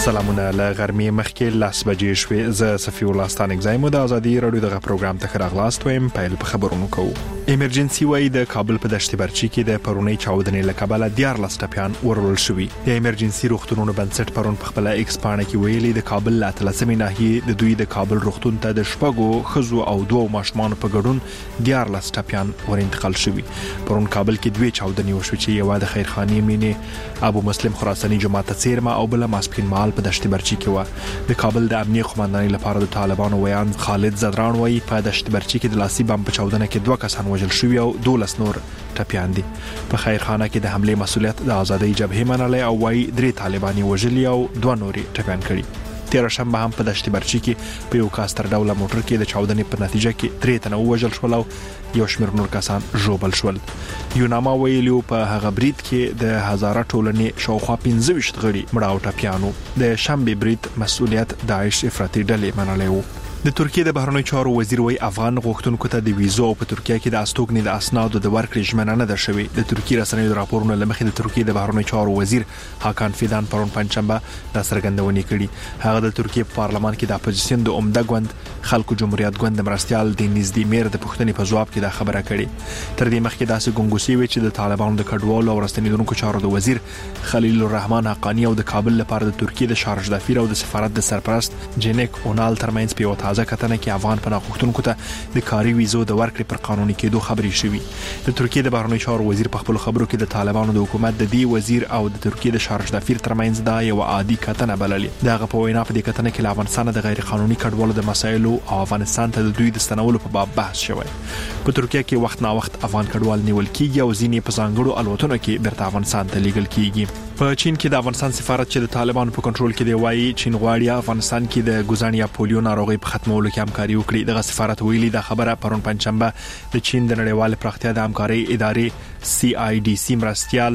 سلامونه له غرمې مخکې 10 بجې شوې. زه صفي الله ستانک زایم د ازادي رادیو دغه پروګرام ته راغلاست ویم. پیل په خبرونو کوو. ایمرجنسي وای د کابل په دشت برچی کې د پرونی چاودنې لکبله 14 ټپیان ورول شوي. د ایمرجنسي روغتونونو بنسټ پرون په خپل ایکس پاڼه کې ویلي د کابل لا تلسمې ناحیه د دوی د کابل روغتون ته د شپږو خزو او دوه ماشومان په ګډون 14 ټپیان ور انتقال شوي. پرون کابل کې دوه چاودنې وشو چې یو د خیرخانی مینه ابو مسلم خراساني جماعت څیرمه او بل ماسپین مال په دشت برچی کې و. د کابل د امنیه قومندانۍ لپاره د طالبانو ویان خالد زدران وایي په دشت برچی کې د لاسي بم په چاودنه کې 2 کسان وژل شوي او 12 نور ټپیان دي. په خیرخانه کې د حمله مسؤلیت د آزادۍ جبهې منلې او وایي 3 طالباني وژلي او 2 نوري ټپیان کړي. تیر شنبه هم په دشت برچی کې په یو کاستر ډوله موټر کې د چاودنې په نتیجه کې 3 تنه وژل شول او یو شمېر نور کسان ژوبل شول. یوناما ویلو په هغه برید کې د هزاره ټولنې شاوخوا 15 غړي مړه او ټپیانو. د شنبه برید مسؤلیت داعش افراطي ډلې منلې وو. د ترکیه د بهرنیو چارو وزیر وای افغان غوښتونکو ته د ویزو په ترکیه کې د استوګنې د اسنادو د ورکړې ژمنه نه ده شوې. د ترکیه رسنیو راپورونه لمخې د ترکیه د بهرنیو چارو وزیر هاکان فیدان پرون پنځشنبه د څرګندونې کړي. هغه د ترکیه په پارلمان کې د اپوزیسیون د عمده ګوند خلکو جمهوریت ګوند مرستيال دینیز دیمیر د پښتنې په جواب کې دا خبره کړې. تر دې مخکې داسې ګونګوسي وی چې د طالبانو د کډوالو او رسنیدونکو چارو د وزیر خلیل الرحمن حقانی او د کابل لپاره د ترکیه د شارج دافیر او د سفارت د سرپرست جنیک اونال ترمنځ په تازه کتنه کې افغان پناه غوښتونکو ته د کاري ویزو د ورکړې پر قانوني کېدو خبرې شوې. د ترکیه د بهرنیو چارو وزیر په خپل خبرو کې د طالبانو د حکومت د دی وزیر او د ترکیه د شارج دافیر ترمنځ دا یو عادي کتنه بللې. دغه په وینا په دې کتنه کې افغانستان د غیر قانوني کډوالو د مسایلو او افغانستان ته د دوی د ستنولو په باب بحث شوی. په ترکیه کې وخت نا وخت افغان کډوال نیول کیږي او ځینې په ځانګړو الوتنو کې برته افغانستان ته لیږل کیږي. په چین کې د افغانستان سفارت چې د طالبانو په کنټرول کې دی وایي چین غواړي افغانستان کې د ګوزان یا پولیو ناروغي په ختمولو کې همکاري وکړي. دغه سفارت ویلي دا خبره پرون پنځشنبه د چین د نړیوال پراختیا د همکارۍ ادارې CIDC مرستيال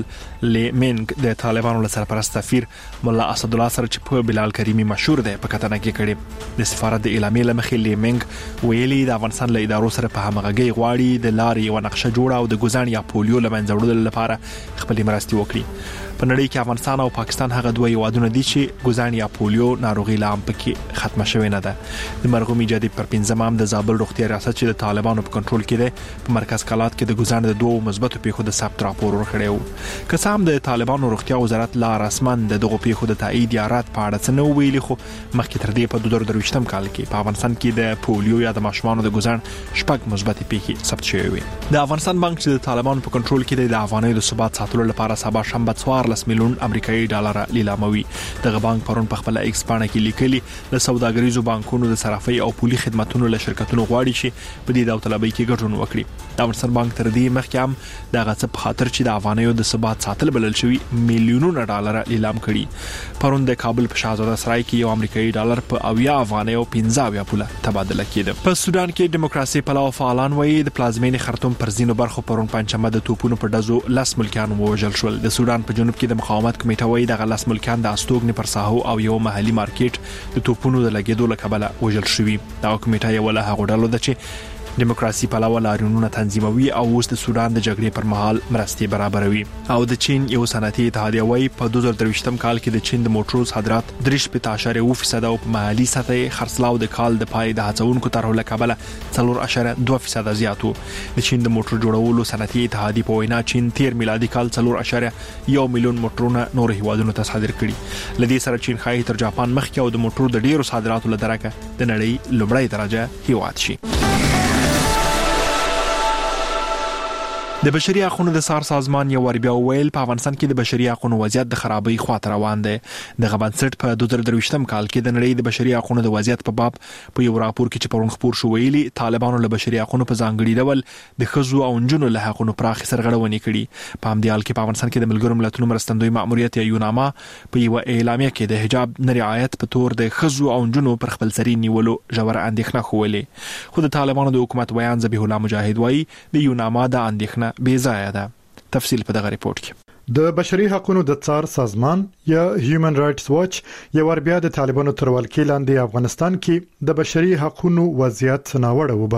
لیمنګ د طالبانو له سرپرست سفیر مولا اسد الله سره چې په بلال کریمی مشهور دی په کتنه کې کړي. د سفارت د اعلامیې لمخې لیمنګ ویلي د افغانستان له ادارو سره په همغږي غواړي د لارې او نقشه جوړه او د ګوزان یا پولیو لمنځه وړلو لپاره خپل مرستي وکړي. په نړۍ کې افغانستان او پاکستان هغه دوه هیوادونه دي چې ګوزان یا پولیو ناروغي لا هم پکې ختمه شوې نه ده. د مرغوم ایجادي پر 15 د زابل روغتیا ریاست چې د طالبانو په کنټرول کې دی په مرکز کلات کې د ګوزان د دوه مثبتو پیښو د ثبت راپور ورکړی و. که څه هم د طالبانو روغتیا وزارت لا رسماً دغه پیښو د تایید یا رد په اړه څه نه ویلي، خو مخکې تر دې په 2023 کال کې په افغانستان کې د پولیو یا د ماشومانو د ګوزان شپږ مثبت پیښې ثبت شوې وي. د افغانستان بانک چې د طالبانو په کنټرول کې دی د افغانۍ د ثبات ساتلو لپاره سبا شنبه 14 میلیون امریکایي ډالر لیلاموي. دغه بانک پرون په خپل ایکس پاڼه کې لیکلي د سوداګریزو بانکونو د صرافۍ او پولي خدماتو له شرکتونو غواړي چې په دې داوطلبۍ کې ګډون وکړي. د افغانستان بانک تر دې مخکې هم دغه څه په خاطر چې د افغانیو د ثبات ساتل بلل شوی میلیونونه ډالر لیلام کړي. پرون د کابل په شاهزاده سرای کې یو امریکایي ډالر په 80 افغانیو 15 پوله تبادله کېده. په سودان کې دیموکراسي پلوه فعالان وایي د پلازمینې خرطوم پر ځینو برخو پرون پنځمه د توپونو په ډزو 10 ملکیان وژل شول. د سودان په جنوب کې د مقاومت کمیټه وایي دغه 10 ملکیان د استوګنې پر ساحو او یو محلي مارکیټ د توپونو د لګیدو لکبله وژل شوي. دا کمیټه یو له هغو ډلو ده چې دیموکراسي پلوه لاریونونه تنظیموي او اوس د سودان د جګړې پر مهال مرستې برابروي. او د چین یو صنعتي اتحادیه وایي په 2023 کال کې د چین د موټرو صادرات 3.8% او په محلي سطح خرڅلاو د کال د پای د هڅونکو طرحو لکبله 4.2% زیات وو. د چین د موټر جوړولو صنعتي اتحادیه په وینا چین تیر میلادي کال 4.1 میلیون موټرونه نور هیوادونو ته صادر کړي. لدې سره چین خای تر جاپان مخکې او د موټرو د ډیرو صادراتو لدرکه د نړۍ لومړی درجه هیواد شي. د بشري حقوقو د سار سازمان یو ور بیا ویل په افغانستان کې د بشري حقوقو وضعیت د خرابۍ خواته روان دی. د بنسټ په 2023 کال کې د نړۍ د بشري حقوقو د وضعیت په باب په یو راپور کې چې پرون خبر شو ویلي طالبانو له بشري حقوقو په ځانګړي ډول د خزو او نجونو له حقوقو پراخ سرغړونې کړي. په همدې حال کې په افغانستان کې د ملګرو ملتونو مرستندوی مأموریت یا یوناما په یو اعلامیه کې د حجاب نه رعایت په تور د خزو او نجونو پر خپل سری نیولو ژور اندېښنه خوولې. خو د طالبانو د حکومت بیان ذبیح الله مجاهد وایي د یوناما د اندېښنه بې ځایه ده. تفصیل په دغه ریپورت کې د بشري حقوقو د څار سازمان یا هیومن رائټس واچ یو ور بیا د طالبانو تر ولکې لاندې افغانستان کې د بشري حقوقو وضعیت ناوړه وباله.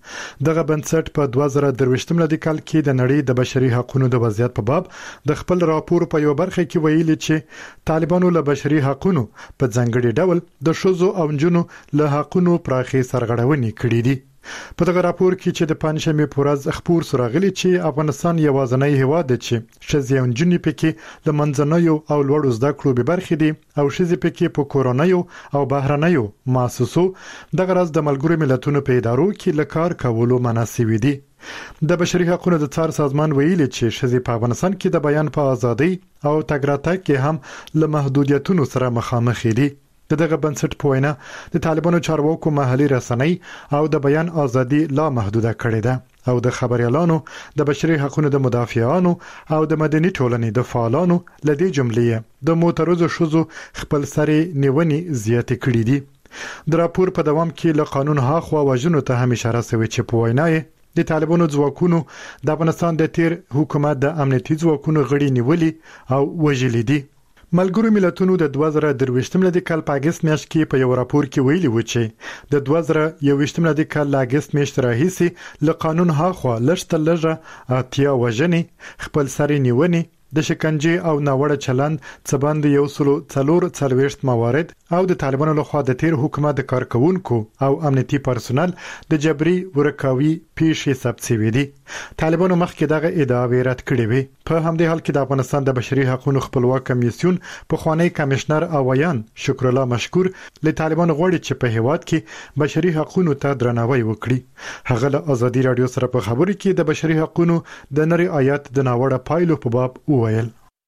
دغه بنسټ په 2023 میلادي کال کې د نړۍ د بشري حقوقو د وضعیت په باب د خپل راپور په یو برخه کې ویلي چې طالبانو له بشري حقوقو په ځانګړي ډول د ښځو او نجونو له حقوقو پراخي سرغړونې کړې دي. په دغه راپور کې چې د پنځمې پورز خبر سراغلي چې افغانستان یوازینی هیواد دی چې ښځې او نجونې پکې له منځنیو او لوړو زده کړو به برخې دي او ښځې پکې په کورونیو او بهرنیو مؤسسو دغه راز د ملګرو ملتونو په ادارو کې لکار کولو مناسب دي. د بشري حقوقو د څار سازمان ویلي چې ښځې په افغانستان کې د بیان په ازادي او تګ راتګ کې هم له محدودیتونو سره مخامخ دي. دغه بنسټ په وینا د طالبانو چارواکو محلي رسنۍ او د بیان ازادي لا محدوده کړې ده او د خبريالانو د بشري حقوقو د مدافعانو او د مدني ټولنې د فعالانو لدې جملې د معترضو شوزو خپل سري نیونې زیات کړې دي. د راپور په دوام کې له قانون هاخوا وژنو ته هم اشاره شوې چې په وینا د طالبانو ځواکونو د افغانستان د تیر حکومت د امنیتي ځواکونو غړي نیولې او وژلې دي. ملګرو ملتونو د 2023 میلادي کال په اگست میاشت کې په یو راپور کې ویلي و چې د 2021 میلادي کال له اگست میاشت راهیسې له قانون هاخوا لږه اتیا وژنې خپل سري نیونې د شکنجه او ناوړه چلند څبند یو سلو څلور څلويشت موارد او د طالبانو لخوا د تیر حکومت د کارکونکو او امنیتي پرسونل د جبري ورکاوي پیښې ثبت شوې دي. طالبانو مخکې دغه ادعاوې رد کړې وي. په همدې حال کې د افغانستان د بشري حقوقو خپلواک کمیسیون په خوانی کمشنر اویان شکر الله مشکور له طالبانو غوړي چې په هیواد کې بشري حقوقو ته درناوی وکړي. هغه له ازادي رادیو سره په خبرو کې د بشري حقوقو د نړۍ آیات د ناوړه پایلو په باب وویل.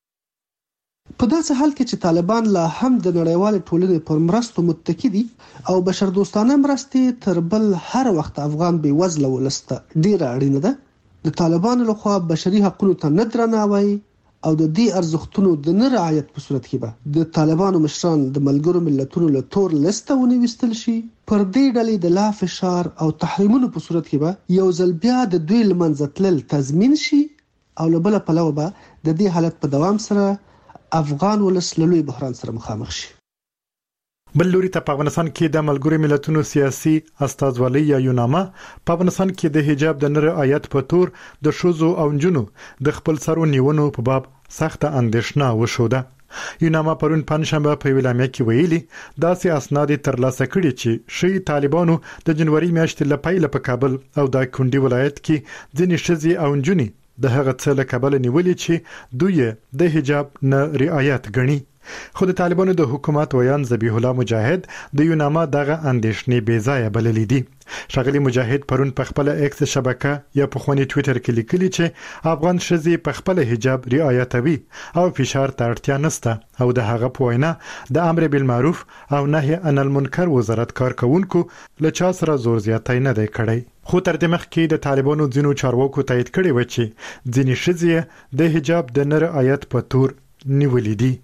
په داسې حال کې چې طالبان لا هم د نړیوال ټولنې پر مرستو متکی دي او بشردوستانه مرستې تر بل هر وخت افغان بې وزله ولسته ډیره اړینه ده. د طالبانو لخوا بشري حقوقو ته نه درناوی او د دې ارزښتونو د نه رعایت په صورت کې به د طالبانو مشران د ملګرو ملتونو له تور لیسته ونیوستل شي. پر دې ډلې د لا فشار او تحریمونو په صورت کې به یو ځل بیا د دوی لمنځه تلل تضمین شي او له بل پلوه به د دې حالت په دوام سره افغان ولس له لوی بحران سره مخامخ شي. بل لوري ته په افغانستان کې د ملګرو ملتونو سیاسي استازولۍ یا یوناما په افغانستان کې د حجاب د نړۍ آیت په تور د شوزو او نجونو د خپل سرو نیونو په باب سخت اندېښنه وشوده. یوناما پرون پنځشنبه په ویلامیا کې ویلي داسې اسناد ترلاسه کړي چې شي طالبانو د جنوري میاشتې لپاره په کابل او د کندي ولایت کې ځینې شذي او نجونې د هغه څه له کابل نیولې چې دوی د حجاب نه رعایت غني. خو د طالبانو د حکومت ویان ذبیح الله مجاهد د یوناما دغه اندېښنې بې ځایه بللې دي. شغلی مجاهد پرون په خپل ایکس شبکه یا په خونی ټوئیټر کې لیکلي چې افغان ښځې په خپل حجاب رعایتوي او فشار ته اړتیا نشته او د هغه په وینا د امر بالمعروف او نهي عن المنکر وزارت کارکونکو له چا سره زور زیاتی نه دی کړی. خو تر دې مخکې د طالبانو ځینو چارواکو تایید کړی و چې ځینې ښځې د حجاب د نه رعایت په تور نیولې دي.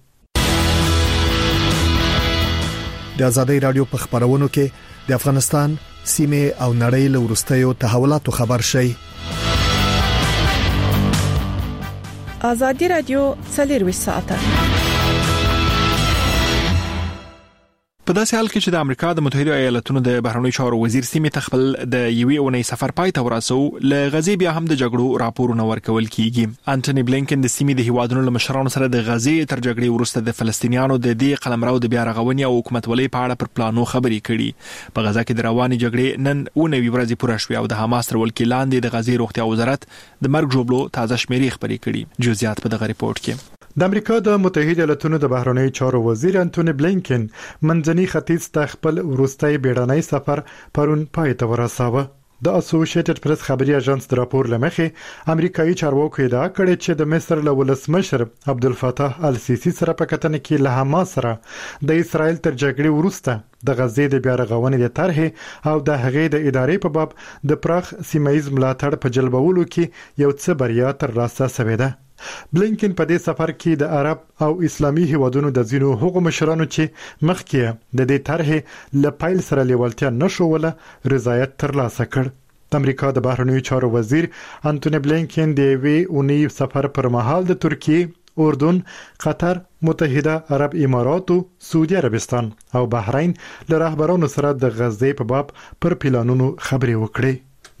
د آزادۍ رادیو په خبرونو کې د افغانستان سیمه او نړۍ له ورستیو تحولاتو خبر شي. آزادۍ رادیو 24 ساعته په داسې حال کې چې د امریکا د متحده ایالاتونو د بهرنیو چارو وزیر سیمې ته خپل د یوې اونۍ سفر پای ته ورسو ل غزې بیا هم د جګړو راپورونه ورکول کیږي. انټونی بلینکن د سیمې د هیوادونو له مشرانو سره د غزې تر جګړې وروسته د فلسطینیانو د دې قلمرو د بیا رغونې او حکومتولۍ په اړه پر پلانو خبرې کړي. په غزا کې د روانې جګړې نن 19 ورځې پوره شوې او د حماس تر ولکې لاندې د غزې روغتیا وزارت د مرګ جوړلو تازه شمیرې خبرې کړي. جزئیات په دغه ریپورت کې. د امریکا د متحده ایالاتونو د بهرنیو چارو وزیر انټونی بلینکن منځني ختیځ ته خپل وروستي بیړنی سفر پرون پای ته ورساوه. د اسوسییټډ پریس خبري اژانس د راپور لمخې امریکایي چارواکو ادعا کړې چې د مصر له ولسمشر عبدالفتاح السیسی سره په کتنه کې له حماس سره د اسرائیل تر جګړې وروسته د غزې د بیا رغونې د طرحې او د هغې د ادارې په باب د پراخ سیمایي ملاتړ په جلبولو کې یو څه بریا ترلاسه شوې ده. بلینکن په دې سفر کې د عرب او اسلامي هیوادونو د ځینو حقوقو مشرانو چې مخکې د دې طرحې له پایل سره لیوالتیا نشوله رضایت ترلاسه کړ. د امریکا د بهرنیو چارو وزیر انټونی بلینکن د وی اونۍ سفر پر مهال د ترکیه، اردن، قطر، متحده عرب اماراتو، سعودي عربستان او بحرین له رهبرانو سره د غزې په باب پر پلانونو خبرې وکړې.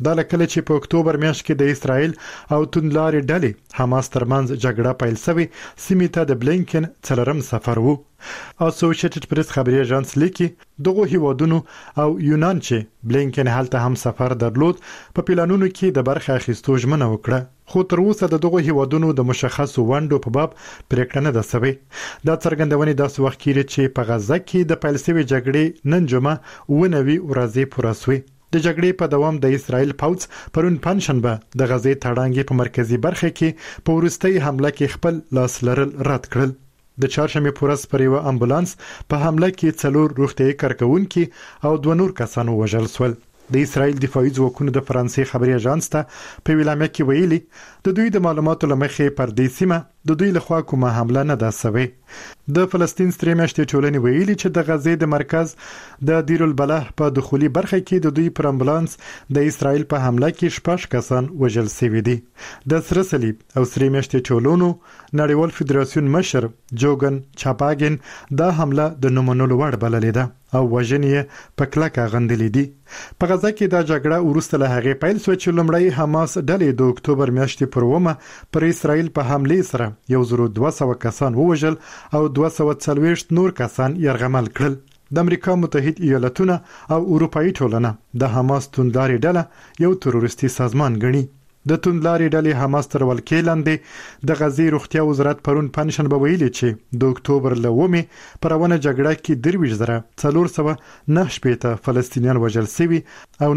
دا لکه چې په اکتوبر میاشت کې د اسرایل او توندلارې ډلې حماس ترمنځ جګړه پیل شوه سیمې ته د بلینکن څلورم سفر وو. اسوسییټډ پریس خبري اژانس لیکي دغه هیوادونو او یونان چې بلینکن هلته هم سفر درلود په پلانونو کې د برخه اخیستو ژمنه وکړه، خو تر اوسه د دغه هیوادونو د مشخصو ونډو په باب پریکړه نه ده شوې. دا څرګندونه داسې وخت کې چې په غزه کې د پیل شوی جګړې نن جمعه 9 ورځې پوره شوې. د جګړې په دوام د اسرایل پوځ پرون پنځشنبه د غزې تړانګې په مرکزی برخه کې په ورستۍ حمله کې خپل لاس لرل رد کړل. د چهارشنبه پورس پر یو امبولانس په حمله کې 4 روغتیايي کارکونکي او 2 نور کسان وژل شول. د اسرایل دفاعي ځواکونو د فرانسې خبري اژانس ته په ویلامه کې ویلي د دوی د معلوماتو لمخې پر دې سیمه د دوی لخوا کومه حمله نه ده شوې. د فلسطین سترې میاشتې ټولنې ویلي چې د غزې د مرکز د دیر البلح په دخولي برخه کې د دوی پر امبولانس د اسرایل په حمله کې 6 کسان وژل شوي دي. د سره صلیب او سرې میاشتې ټولونو نړیوال فدراسیون مشر جوګن چاپاګن دا حمله د نومونلو وړ بللې ده او وژنې په کلکه غندلې دي. په غزه کې دا جګړه ورسته له هغه پیل شو چې لومړی حماس ډلې د اکتوبر میاشتې پر ومه پر اسرایل په حمله سره 1200 کسان ووژل او 240 نور کسان یرغمل کړل. د امریکا متحده ایالاتونه او اروپאי ټولنه د حماس توندلارې ډله یو تروریستي سازمان ګڼي. د توندلارې ډلې حماس تر ولکې لاندې د غزې روغتیا وزارت پرون پنځشنبه ویلي چې د اکتوبر لومې پر روانه جګړه کې 4,409 فلسطینیان وژل شوي او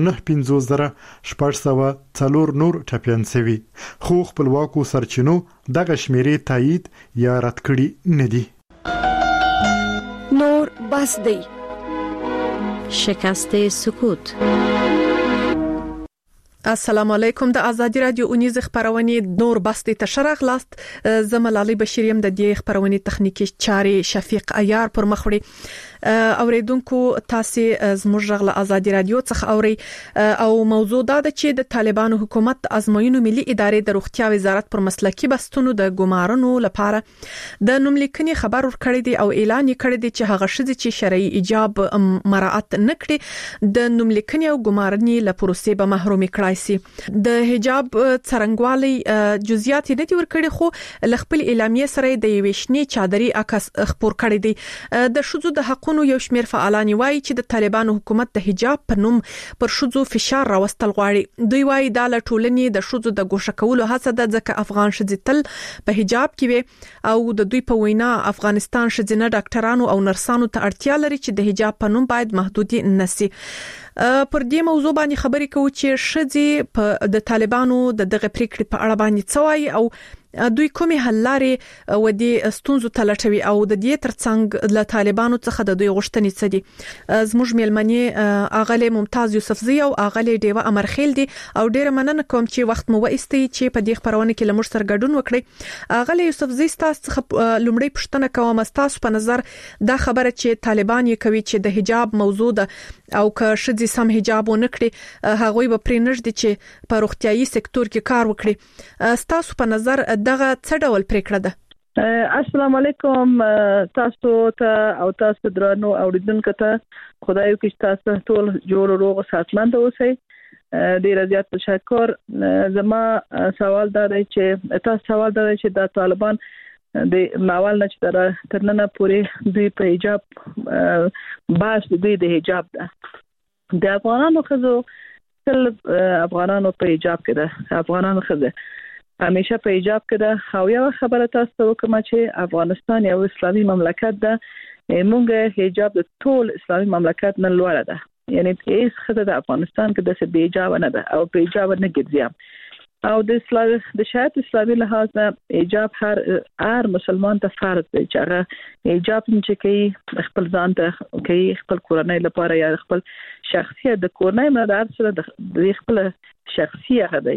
9,504 نور ټپیان شوي، خو خپلواکو سرچینو دغه شمیرې تایید یا رد کړي نه دي. نور بس دی شکست سکوت. السلام علیکم. د ازادي رادیو اونیز خبرونه نور بسته تشرغ لاست زملالي بشیریم د دې خبرونه تخنیکی چاري شفیق عیار پر مخوړي اوریدونکو تاسو زموږ غل ازادي رادیو څخه اوري او موضوع دا ده چې د طالبانو حکومت ازموینو ملي ادارې د روغتیا وزارت پر مسلکی بستونو د ګمارنو لپاره د نوملیکنې خبر ورکړی دی او اعلان کړی دی چې هغه شذ چې شرعي ایجاب مراعات نکړي د نوملیکنې او ګمارنې له پروسې به محروم کړای شي. د حجاب څرنګوالي جزئیات نه دي ورکړي خو لخپل اعلامیه سره د یوشنی چادري عکس خبر کړی دی. د شذو د حقونو یو شمیر فعالان وایي چې د طالبانو حکومت د حجاب په نوم پر شذو فشار راوستل غواړي. دوی وایي دا له ټولنې د شذو د ګوښه کولو هڅه ده ځکه افغان شذې تل په حجاب کې وي او د دوی په وینا افغانستان شذینه ډاکټرانو او نرسانو ته اړتیا لري چې د حجاب په نوم باید محدودي نشي. پر دې موضوع باندې خبرې کوو چې شذې په د طالبانو دغه پریکړې په اړه باندې څوای او دوی کومې حل لارې و دې ستونزو ته لټوي او د دې ترڅنګ له طالبانو څخه د دوی غوښتنې څه دي. زموږ میلمنې اغله ممتاز یوسفزی او اغله دیوه امرخیل دي او ډیره مننه کوم چې وخت مو وایستي چې په دې خبرونه کې لمر سره ګډون وکړي. اغله یوسفزی تاسو لومړی پښتنه کوم تاسو په نظر دا خبره چې طالبان یې کوي چې د حجاب موضوع ده او که شذې سم حجاب ونکړي هغه به پرې نشدي چې په روغتيایي سکتور کې کار وکړي. تاسو په نظر دغه څه ډول پریکړه ده؟ السلام علیکم تاسو ته او تاسو درنو اوریدونکو ته خدای وکړي تاسو ټول جوړ روغ صحتمند اوسئ. ډیر زیات تشکر. زما سوال دا دی چې د طالبان د ماول نه چې تر نن پورې دوی په حجاب باس دوی د حجاب ده د افغانانو خزو تل افغانانو په حجاب کې ده افغانانو خزه همیشه په حجاب کې ده او یو خبره تاسو وکم چې افغانستان یو اسلامي مملکت ده. موږ حجاب د ټول اسلامي مملکت نه لوړ ده، یعنی هیڅ خزه د افغانستان کې د بې حجاب نه ده او په حجاب نه ګرځي او د شریعت اسلامي لحاظ نه حجاب هر مسلمان ته فرض دی چې هغه حجاب چې کوي خپل ځان ته کوي خپل کورنۍ لپاره یا خپل شخصیت د کورنۍ مدار سره د خپل شخصیت دی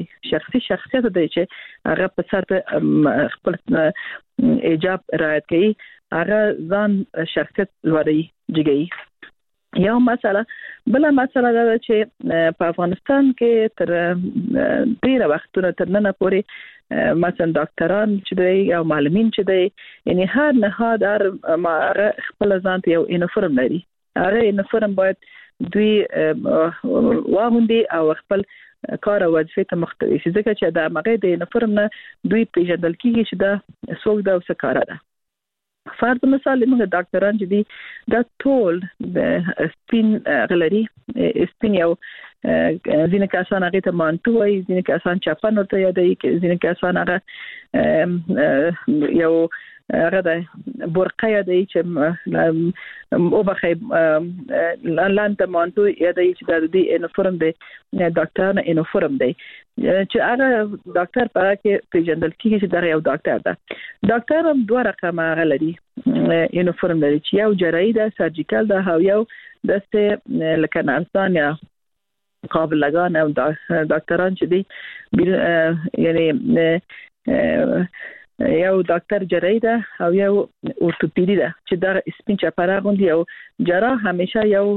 چې هغه په سر خپل حجاب رعایت کوي هغه ځان شخصیت لري جګي. یو مسله بل مسله دا چې په افغانستان کې تر ډیره وختونه تر نن پورې مثلا ډاکټران چې دی او معلمین چې دی یعنی هر نهاد خپل ځان ته یو یونیفورم لري. هغه یونیفورم باید دوی واغوندي او خپل کار او وظیفه ته مختلف شي ځکه چې دا مغه د یونیفورم نه دوی پیژندل کیږي چې دا څوک دا څه کار ده. فرض مثال موږ ډاکټران چې دي دا ټول د سپین غلري سپین یو ځینې کسان هغه ته مانتو وي، ځینې کسان چاپن ورته یادوي، ځینې کسان هغه یو هغه د برقه یادوي چې او بخې لاندې مانتو یادوي چې د دې یونیفورم دی ډاکټر نه یونیفورم دی چې هغه ډاکټر په کې پیژندل کیږي چې دا یو ډاکټر ده. ډاکټر هم دوه رقمه غلري یونیفورم لري چې یو جراحي ده سرجیکل ده او یو دسته لکه نرسان یا قابل لگان او ډاکټران چې دي یعنی یو ډاکټر جراحي ده او یو اورتوپیدي ده چې دا سپین چپره غوندي او جراح همیشه یو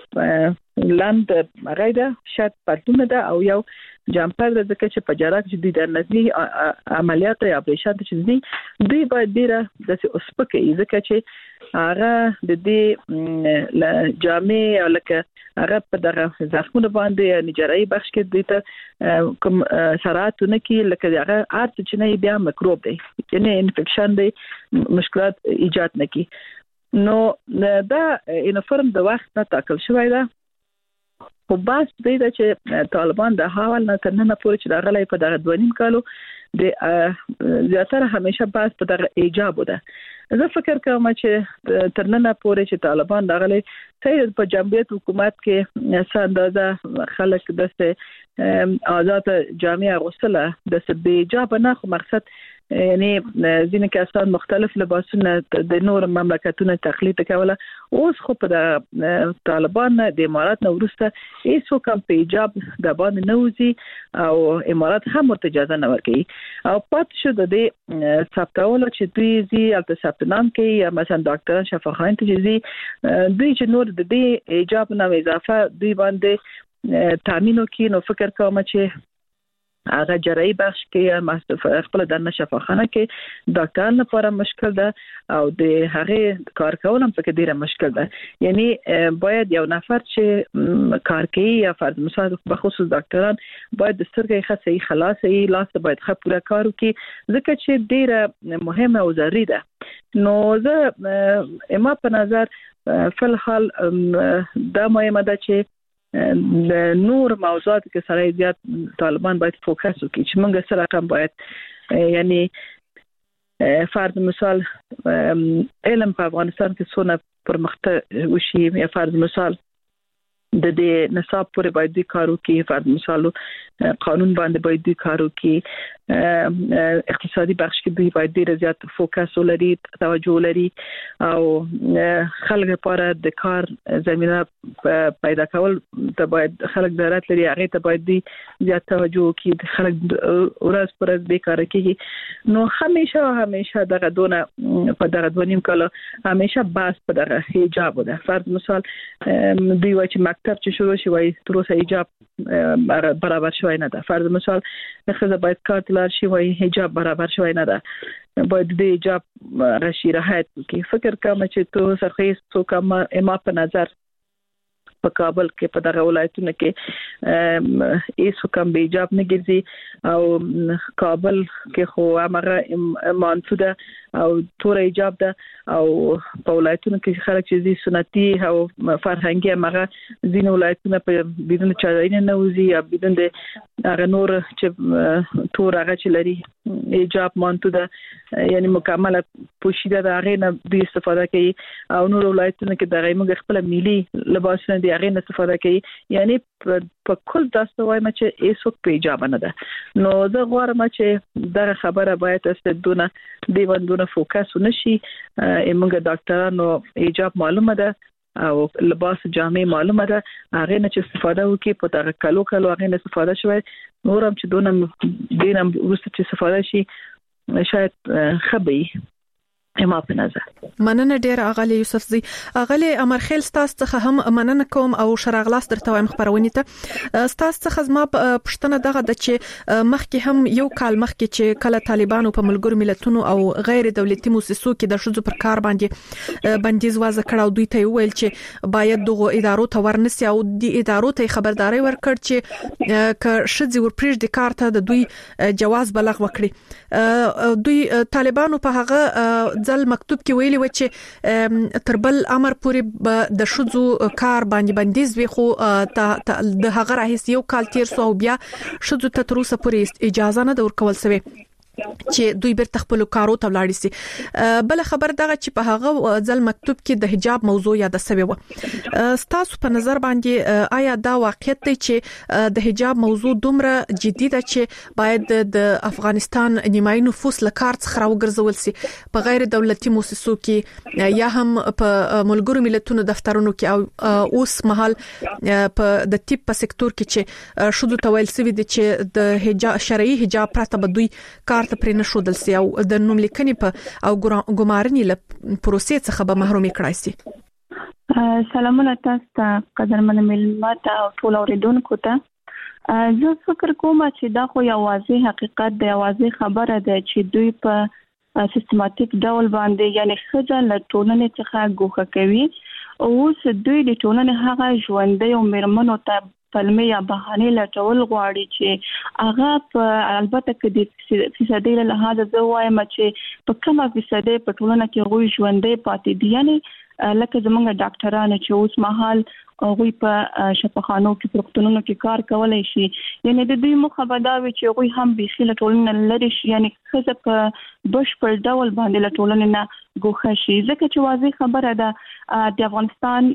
لاند مغایده شات پټونه ده او یو جامپر ده ځکه چې په جراح کې د نزلي عملیات یا اپریشن چې دي دوی باید ډیره د اوسپکه ځکه چې هغه د دې جامې او لکه هغه په دغه زخمونه باندې جراحي بخش کې د کوم سرعتونه کې لکه هغه ارت چې نه بیا میکروب دی یعنی انفیکشن دی مشکلات ایجاد نه کی. نو دا یونیفورم د وخت نه ټاکل شوی ده خو بس دی چې طالبان د حواله نه تر نن پورې چې د غلې په دغه 2.5 کالو د زیاتره همیشه بس په دغه ایجاب ده. زه فکر کوم چې تر نن پورې چې طالبان د غلې صحیح په جمهوریت حکومت کې اندازه خلک د آزاد جامعه غوښتله د بې ایجاب نه خو مقصد یعنی ځینې کسان مختلف لباسونه د نور مملکتونو تقلید کوله. اوس خو په طالبان د امارات نو ورسته هیڅ کوم په ایجاب د باندې نوځي او امارات هم ورته اجازه نه ورکوي او پات شو د ثبتول چې دوی زی البته ثبتنام کوي یا مثلا ډاکټر شفاخان ته دوی چې نور د دې ایجاب نه اضافه دوی باندې تامینو کې نو فکر کوم چې هغه جراحي بخش کې خپل د شفاخانه کې ډاکټر لپاره مشکل ده او د هغه کار کول هم پکې ډیره مشکل ده. یعنی باید یو نفر چې کار کوي یا فرض مثال په خصوص ډاکټران باید د سترګې خاصه خلاصې لاس باید ښه پوره کار وکړي ځکه چې ډیره مهمه او ضروري ده. نو زه ما په نظر فلحال دا مهمه ده چې نور موضوعات کې سره زیات طالبان باید فوکس وکړي چې موږ سره رقم باید یعنی فرض مثال علم په افغانستان کې څونه پرمختګ وشي یا فرض مثال د دې نصاب پورې باید د کارو کې فرض مثال قانون باندې باید د کارو کې اقتصادي بخش کې باید ډیر زیات فوکس ولري توجه ولري او خلک لپاره د کار زمينه پیدا کول ته باید خلک ضرورت لري هغه ته باید زیات توجه وکړي. خلک ورځ پر ورځ بیکاره کیږي نو همیشه دغه دونه په دغه 2.5 کال همیشه باس په دغه حجاب ده. فرض مثال دوی وايي چې مکتب چې شروع شي وای تر اوسه حجاب برابر شوی نه ده. فرض مثال خزه باید کار تلار شي وای حجاب برابر شوی نه ده باید د حجاب راشي راحت کې فکر کوم چې تو سرخی څو کوم ما په نظر په کابل کې په دغه ولایتونو کې هیڅ کوم به حجاب نه ګرځي او کابل کې خو هغه مانسوده او تور حجاب ده او په ولایتونو کې خلک چې سنتي او فرهنګي هغه ځینې ولایتونه په بدون چارینه نه وزي یا بدون د هغه نور چې تور هغه چې لري حجاب مانسوده یعنی مکمله پوشیده ده هغه نه د استفاده کوي او نور ولایتونو کې دغه موږ خپل ملي لباسونه دی هغه نه استفاده کوي یعنی په کل تاسو وایم چې ایسو په حجاب نه ده. نو زه غواړم چې دغه خبره باید استدونه دیوندونه فوکس ونشي. موږ ډاکټرانو حجاب معلومه ده او لباس جامع معلومه ده هغه نه چې استفاده وکي په دغه کلو هغه نه استفاده شوی نورم چې دونه دینم وست چې استفاده شي شاید خبي ما په نظر. مننه ډیر اغلی یوسفزی. اغلی امرخیل ستاسو څخه هم مننه کوم او شراغلاس درته وایم خبرونه ته. ستاسو څخه زما پښتنه دغه د چې مخکې هم یو کال مخکې چې کله طالبانو په ملګرو ملتونو او غیر دولتي مؤسسو کې د شذو پر کار باندې بندیز وضع کړ او دوی ته ویل چې باید دغه ادارو ته ورنسي او د ادارو ته خبرداري ورکړ چې ک شذي ورپریږ د کار ته د دوی جواز بلغ وکړي. دوی طالبانو په هغه ځل مکتوب کې ویلي و چې تربل امر پورې د شذو کار باندې بندیز وي، خو د هغه راهیس یو کال تیر سو او بیا شذو ته تر اوسه پورې اجازه نه ورکول شوی چې دوی بیرته خپل کارو ته ولاړ شي. بل خبر دغه چې په هغه ځل مکتوب کې د حجاب موضوع یاد شوی و. ستاسو په نظر باندې آیا دا واقعیت دی چې د حجاب موضوع دومره جدي ده چې باید د افغانستان نیمایي نفوس له کار څخه راوګرځول شي په غیر دولتي مؤسسو کې یا هم په ملګرو ملتونو دفترونو کې او اوس مهال په د طب په سکتور کې چې شذو تویل سوي دي چې د حجاب شرعي حجاب پرته بدوي کار ته پرې نشودل سي او د نوم لیکنې په او ګمارنې له پروسې څخه به محروم کړای سي. سلامونه تاسو ته قدرمن ملت او ټول اوریدونکو ته. زه فکر کوم چې دا خو یو واضح حقیقت دی، واضح خبره ده چې دوی په سیستماتیک ډول باندې یعنی خځه له ټولنې څخه ګوښه کوي او اوس دوی د ټولنې هغه ژوندۍ او میرمنو ته پلمې یا بهانې لټول غواړي چې هغه په البته کې د فیصدي له لحاظه زه وایم چې په کومه فیصدي په ټولنه کې غوي ژوندې پاتې دي، یعنی لکه زمونږ ډاکټرانو چې اوس مهال غوي په شفاخانو کې په روغتونونو کې کار کولای شي، یعنی د دوی مخه دا وي چې غوي هم به خله ټولنه لري شي، یعنی خزه په بشپړ ډول باندې له ټولنې نه ګوښه شي. ځکه چې واضح خبره ده د افغانستان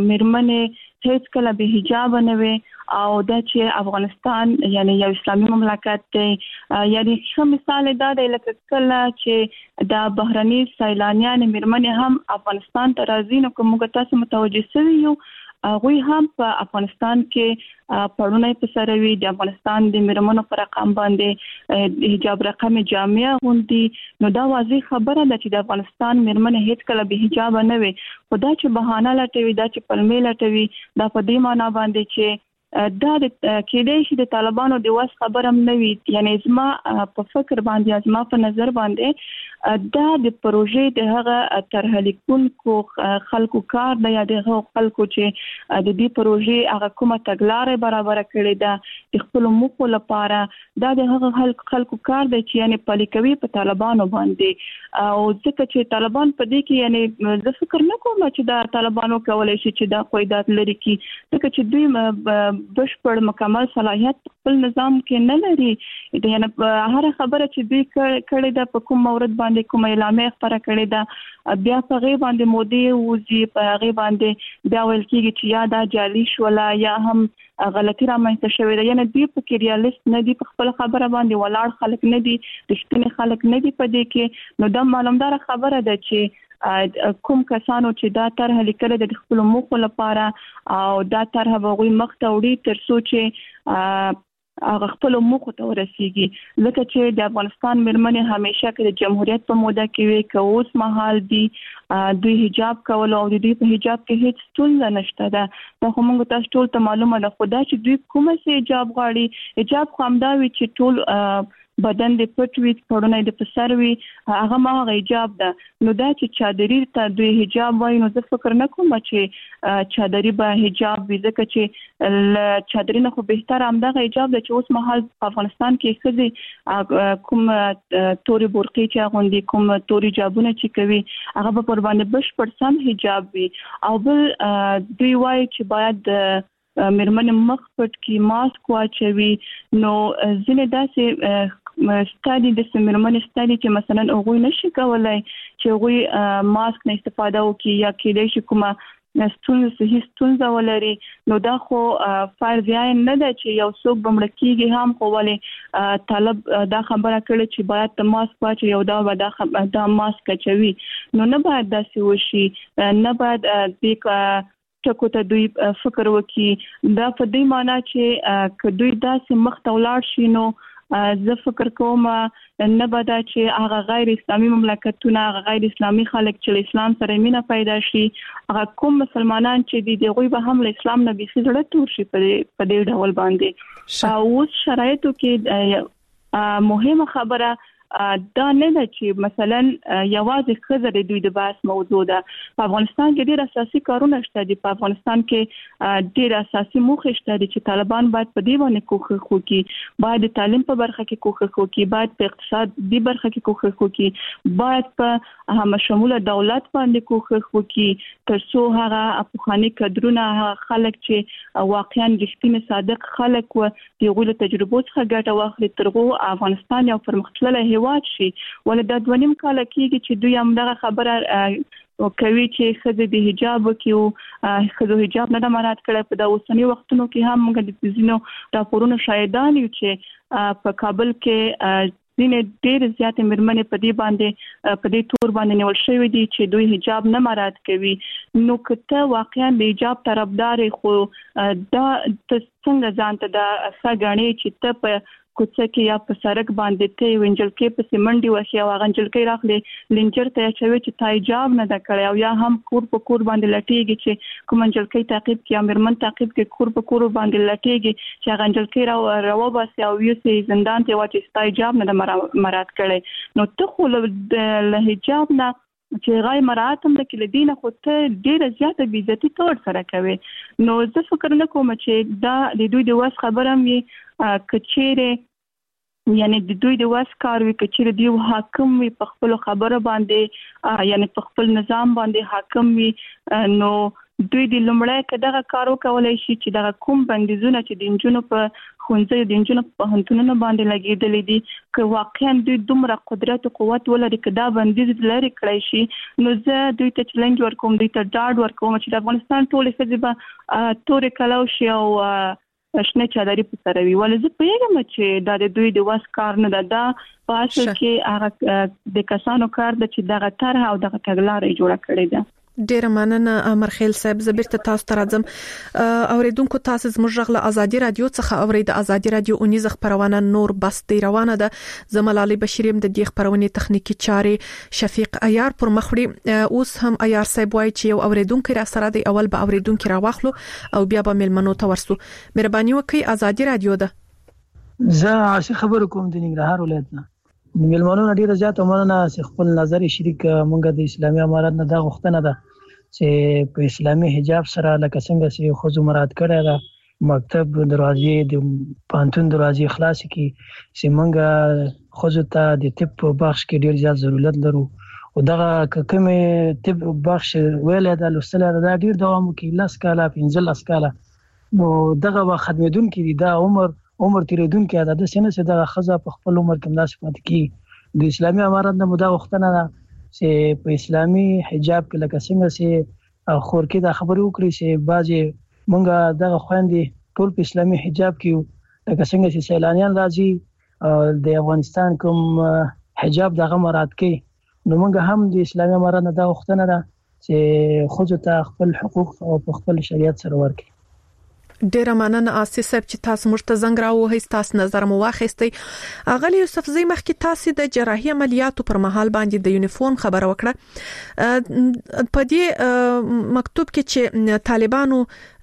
میرمنې هیڅ کله به حجاب نه وي او دا چې افغانستان یعنی یو اسلامي مملکت دی. یعنی ښه مثال دا دی لکه کله چې د بهرني سیلانیان میرمنې هم افغانستان ته راځي نو کومه تاسو متوجه شوي یو غوي هم په افغانستان کې پړونه په سره وی د افغانستان د میرمنو پر رقم باندې حجاب رقم جامعه غوندي، نو دا واضح خبره ده چې د افغانستان میرمنې هیڅ کله به حجاب نه وي. خدا چې بهانه لټوي دا چې پلمې لټوي دا په دې معنی باندې چې دا د کېدای شي د طالبانو د واس خبر هم نه وي. یعنی زما په فکر باندې زما په نظر باندې دا د پروژې د هغه طرح لیکونکو خلکو کار دی یا د خلکو چې د دې پروژې هغه کومه تګلارې برابر کړې ده د خپل موخو لپاره، دا د هغه خلکو کار دی چې یعنی پلي کوي په طالبانو باندې. او ځکه چې طالبان په دې کې یعنی زه فکر نه کوم چې دا طالبانو کولای شي چې دا قواعد لري کی، ځکه چې دوی بشپړ مکمل صلاحیت خپل نظام کې نه لري. یعنی هر خبره چې دوی کړې ده په کوم مورد باندې کوم اعلامیه خبره کړې ده بیا په غي باندې مودي وزي په غي باندې بیا ویل کېږي چې یا دا جعلي شولا یا هم غلطي رامنځته شوې ده. یعنی دوی په کې ریالیست نه دي، په خپل خبره باندې ولاړ خلک نه دي، رښتینی خلک نه دي په دې کې. نو دا معلومدار خبره ده چې کوم کسانو چې دا طرح لیکل د خپل موخو لپاره او دا طرح وغوي مخته وړي تر څو چې هغه خپل موخو ته ورسیږي. ځکه چې د افغانستان میرمنې همیشه کې د جمهوریت په موده کې وي که اوس مهال دي دوی حجاب کول او د دوی په حجاب کې هیڅ ستونزه نشته ده. دا خو موږ تاسو ټول ته معلومه ده، خو دا چې دوی کومه سي حجاب غواړي، حجاب خو همدا وي چې ټول بدن د پټ وي، پړونه د پسر وي، هغه ما حجاب ده. نو دا چې چادري ته دوی حجاب وایي نو زه فکر نه کوم چې چادري به حجاب وي، ځکه چې چادري نه خو بهتر همدغه حجاب ده چې اوس مهال په افغانستان کې ښځې کوم توري برقې چې غوندي کوم توري حجابونه چې کوي هغه په پر باندې بشپړ سم حجاب وي. او بل دوی وایي چې باید میرمنې مخ پټ کی ماسک واچوي. نو ځینې داسې ستادي د میرمنې ستادي چې مثلا هغه نشي کولای چې هغه ماسک نه استفاده وکړي یا کېدای شي کومه ستونزه ولري. نو دا خو فرض نه ده چې یو څوک بمړ کېږي هم خو ولې طالب دا خبره کړي چې باید ته ماسک واچي یو دا ماسک چوي. نو نه باید داسې وشي، نه باید د ټکو ته دوی فکر وکړي. دا په دې معنی چې که دوی داسې مخ ته ولاړ شي نو زه فکر کوم نه بدا چې هغه غیر اسلامي مملکتونه غیر اسلامي خلک چې اسلام سره مینه پیدا شي هغه کوم مسلمانان چې دی غوي به هم اسلام نه بيخي زړه تور شي په دې ډول باندې او شرایطو کې مهمه خبره دا نه ده چې مثلا یوازې خزر دوی د باس موضوع ده په افغانستان کې ډېر اساسي کارونه شته دي په افغانستان کې ډېر اساسي موخې شته دي چې طالبان باید په دې باندې کوښښ وکړي باید د تعلیم په برخه کې کوښښ وکړي باید په اقتصادي برخه کې کوښښ وکړي باید په هم شموله دولت باندې کوښښ وکړي ترڅو هغه افغاني کډرونه خلک چې واقعا رښتینی صادق خلک و دغه له تجربو څخه ګټه واخلي ترغو افغانستان یو پرمختللی شي ولدا دونیم کال کېږي چې دوی هم دغه خبره کوي چې خزه د حجاب کیو خزه حجاب نه مراعات کړي په د اوسنی وختونو کې هم موږ د فزینو راپورونو شاهدان یو چې په کابل کې ځینې ډېر زیات مرمنې په دې باندې په دې تور باندې نیول شوی دي چې دوی حجاب نه مراعات کوي نو کته واقعا د حجاب طرفدار خو دا څنګه ځانته د ساګانی چې ته په کوڅه کې یا په سړک باندې ته وینجل کې په سیمنډي وشي او غنجل کې راخلي لنجر ته چوي چې تایجاب نه دا کړی او یا هم کور په کور باندې لټيږي چې کوم منجل کې تعقیب کې امرمن تعقیب کې کور په کور باندې لټيږي چې غنجل کې راو باسي او یو سي زندان ته واچي تایجاب نه مراد کړي نو ته خو له حجاب نه چې غای مراعات هم د کله دینه خو ته ډیره زیاته بیزتی تور سره کوي نو زه فکر نه کوم چې دا د دوی د واس خبره مې کچېره یعنی د دوی د واس کار وی کچېره دی حاکم وي په خپل خبره باندې یعنی په خپل نظام باندې حاکم وي نو دوی د لمړی کداغه کارو کولای شي چې دغه کوم بندیزونه چې د انجونو په خونځي د انجونو په هنتونو باندې لګیدلې دي که واقعا دوی دومره قدرت او قوت ولري کدا بندیز لري کړی شي نو زه دوی ته چیلنج ورکوم دوی ته ډاډ ورکوم چې د افغانستان ټول فزیبه تورې کلاو شي او شنه چادرې په سره وي ولې زه پیغام چې دا د دوی د واس کار نه ده په اصل کې هغه د کسانو کار د چې دغه طرح او دغه تګلارې جوړه کړې ده ډیر مننه امرخیل صاحب زبرته تاسو ته راځم اوریدونکو تاسو زموږ غږ له ازادي رادیو څخه اورید ازادي رادیو اونیز خبرونه نور بس دی روانه ده زملالي بشیریم د دې خبرونه تخنیکی چارې شفیق عیار پر مخړي اوس هم عیار صاحب وایي چې یو اوریدونکو را سره دی اول به اوریدونکو را واخلو او بیا به ملمنو ته ورسو مهرباني وکړئ ازادي رادیو ده زه عاشق خبر کوم د ننګرهار ولایت نه ملمنو ډیره زیاته مننه چې خپل نظر شریک مونږ د اسلامي امارات نه دا غوښتنه ده چې په اسلامي حجاب سره لکه څنګه چې خو مراد کړی دا مکتب دروازې د پانتون دروازې خلاص کی چې مونږ خو ته د طب په بخش کې ډیر زیات ضرورت لرو او دغه کومه طب بخش ویل دا لوستل دا ډیر دوام کوي لاس کاله 15 کاله نو دغه خدمتون کې دا عمر تیریدون کې د سینې څخه د خزه په خپل عمر کې مناسبت کې د اسلامي امارات نه مدا وختنه ده چې په اسلامي حجاب کې لکه څنګه چې خور کې د خبرو وکړي چې بعضي مونږه د خويندې ټول په اسلامي حجاب کې لکه څنګه چې سیلانیان راځي د افغانستان کوم حجاب دغه مراد کې نو مونږ هم د اسلامي امارات نه دا وختنه ده چې خو ته خپل حقوق او خپل شریعت سره ورکړي ډیر مننه اساس صاحب چې تاسو موږ ته زنګ راوهی تاسو نظر مو واخیستي اغلی یوسف زئی مخکې تاسو د جراحي عملیاتو پر مهال باندې د یونیفورم خبره وکړه په دې مکتوب کې چې طالبانو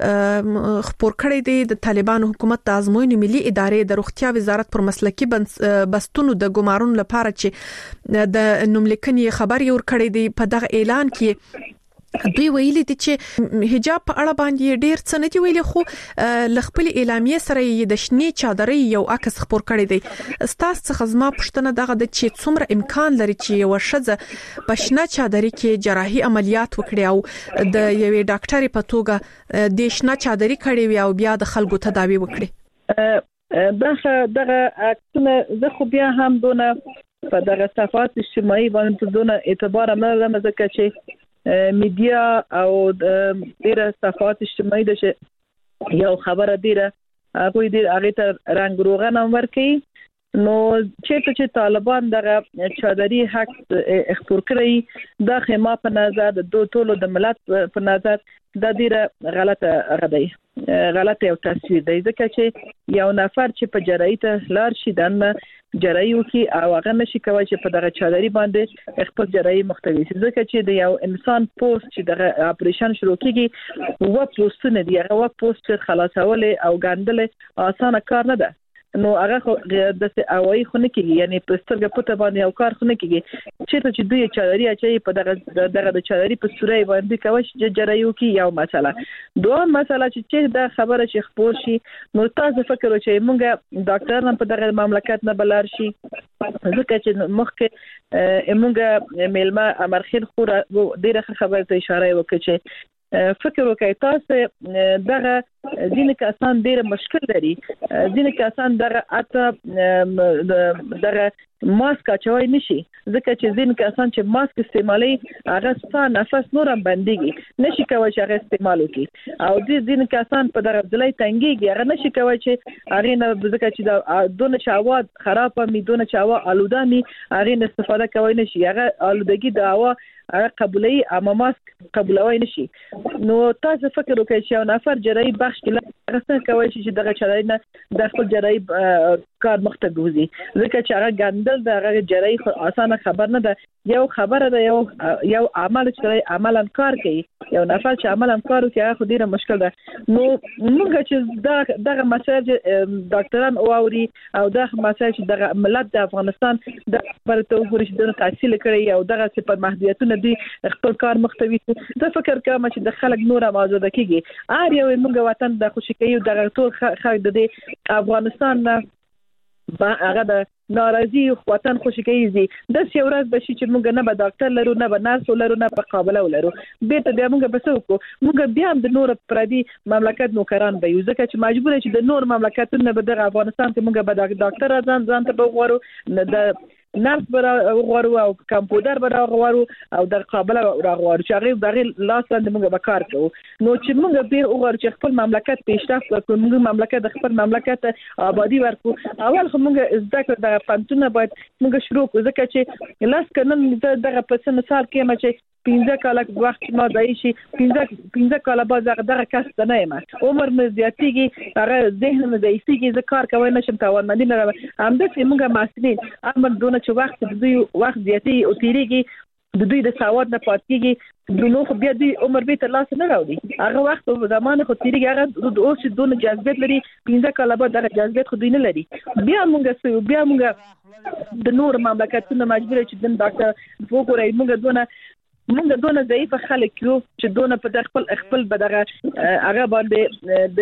خبر کړی دی د طالبانو حکومت د ازموینې ملي ادارې د روغتیا وزارت پر مسلکي بستونو د ګمارون لپاره چې د نوملیکنې خبر یور کړی دی په دغه اعلان کې دوی ویلي دي چې حجاب په اړه باندې ډیر څه نه دی ویلي خو لخپل اعلامیه سره د شنې چادرې یو عکس خبر کړی دی ستاسو څخه زما پښتنه دغه د چې څومره امکان لري چې یو شزه په شنه چادرې کې جراحي عملیات وکړي او د یوې ډاکټرې په توګه د شنه چادرې کړي وي او بیا د خلکو تداوی وکړي دغه عکسونه زه خو بیا هم دونه په دغه صفحات اجتماعي باندې دونه اعتبار نه لرم ځکه چې میډیا او ډیره صفحات اجتماعي د یو خبره ډیره هغه ډیر هغه ته رنگ روغن ورکړي نو چې طالبان دغه چادري حق اختیار کړی د خما په نظر د ټولو د ملت په نظر د ډیره غلطه یو تصویر دی ځکه چې یو نفر چې په جرایي ته لار شي دنه جرایو کې او هغه نشي کوي چې په دغه چادري باندې خپل جرایي مختوي ځکه چې د یو انسان پوسټ چې دغه اپریشن شروع کیږي و پوسټونه دی هغه و پوسټ خلاصول او ګاندل اسانه کار نه ده نو هغه د اوایي خو نه کیږي یعنی په سترګه پټه باندې او کار خو نه کیږي چې دوی چادري اچي په دغه د چادري په سوري باندې کوي چې جرایو کې یو مسله دوه مسله چې دا خبره چې خبر شي نو تاسو فکر وکړئ مونږه ډاکټران په دغه مملکت نه بلار شي ځکه چې مخکې مونږه میلمه امرخیل خو ډیره خبره ته اشاره وکړه چې فکر وکړئ تاسو دغه ځینې کسان ډېر مشکل لري ځینې کسان دغه ماسک اچوي نشي ځکه چې ځینې کسان چې ماسک استعمالي هغه ستاسو نفس نورم بنديږي نشي کوي چې هغه استعمال وکړي او ځینې کسان په دغه ځلای تنګيږي هغه نشي کوي چې هغه نه ځکه چې دونه چاوا خراب می دونه چاوا آلوده می هغه استفاده کوي نشي هغه آلودګي د هوا هغه قبولي اما ماسک قبولوي نشي نو تاسو فکر وکړئ چې یو نفر جرایي بخش کله څنګه کوي چې دغه چاري نه د خپل جرایي کار مخته ګوزي ځکه چې هغه ګاندل د جرایي اسانه خبر نه ده یو خبره ده یو عمل چې عملاً کار کوي یو نفر چې عملاً کار کوي هغه ډیره مشکل ده نو موږ چې دغه مساج ډاکټران اوري او دغه مساج دغه ملت د افغانستان د پرته وګوري چې د تحصیل کړي او دغه صفات محدودیتونه دي خپل کار مختوي زه فکر کوم چې د خلک نور آزاد کیږي یو موږ وطن د خوشی کوي دغه ټول خلک د افغانستان نه هغه د ناراضي وطن خوشی کوي د سیورز بشي چې موږ نه به ډاکټر لرو نه به نرس لرو نه په قابله ولرو به ته موږ به څه وکړو موږ بیا د نور پردي مملکت نوکران به یو ځکه چې مجبور چې د نور مملکتونو به د افغانستان کې موږ به ډاکټر ځان ته وغواړو د نرس برا غوړو او کمپیوټر برا غوړو او د قابله غوړو چې هغه دغه لاس باندې موږ به کار کوو نو چې موږ به وګورو چې خپل مملکت پیشرفت وکړو موږ مملکت د خپل مملکت آبادی ورکو اول خو موږ زده کړو د پانتونه باید موږ شروع کړو ځکه چې لاس کنن دغه په مثال کې ما چې 15 کال وخت ما دای شي 15 کال بعد دغه کس نه یم عمر مې زیاتېږي هغه ذهن مې زیاتېږي زه کار کوي نشم توانمندي نه همدغه موږ مسؤلین امر دونه چې وخت د دوی وخت زیاتې او تیریږي د دوی د سواد نه پاتېږي د نو خو بیا دوی عمر به تر لاس نه راوړي هغه وخت په زمانه خو تیریږي هغه د اوس دونه جذبیت لري 15 کال بعد دغه جذبیت خو دوی نه لري بیا موږ د نور مملکتونو مجبور چې د ډاکټر وګورئ موږ دونه ضعیف خلک یو چې دونه په خپل بدغه هغه باندې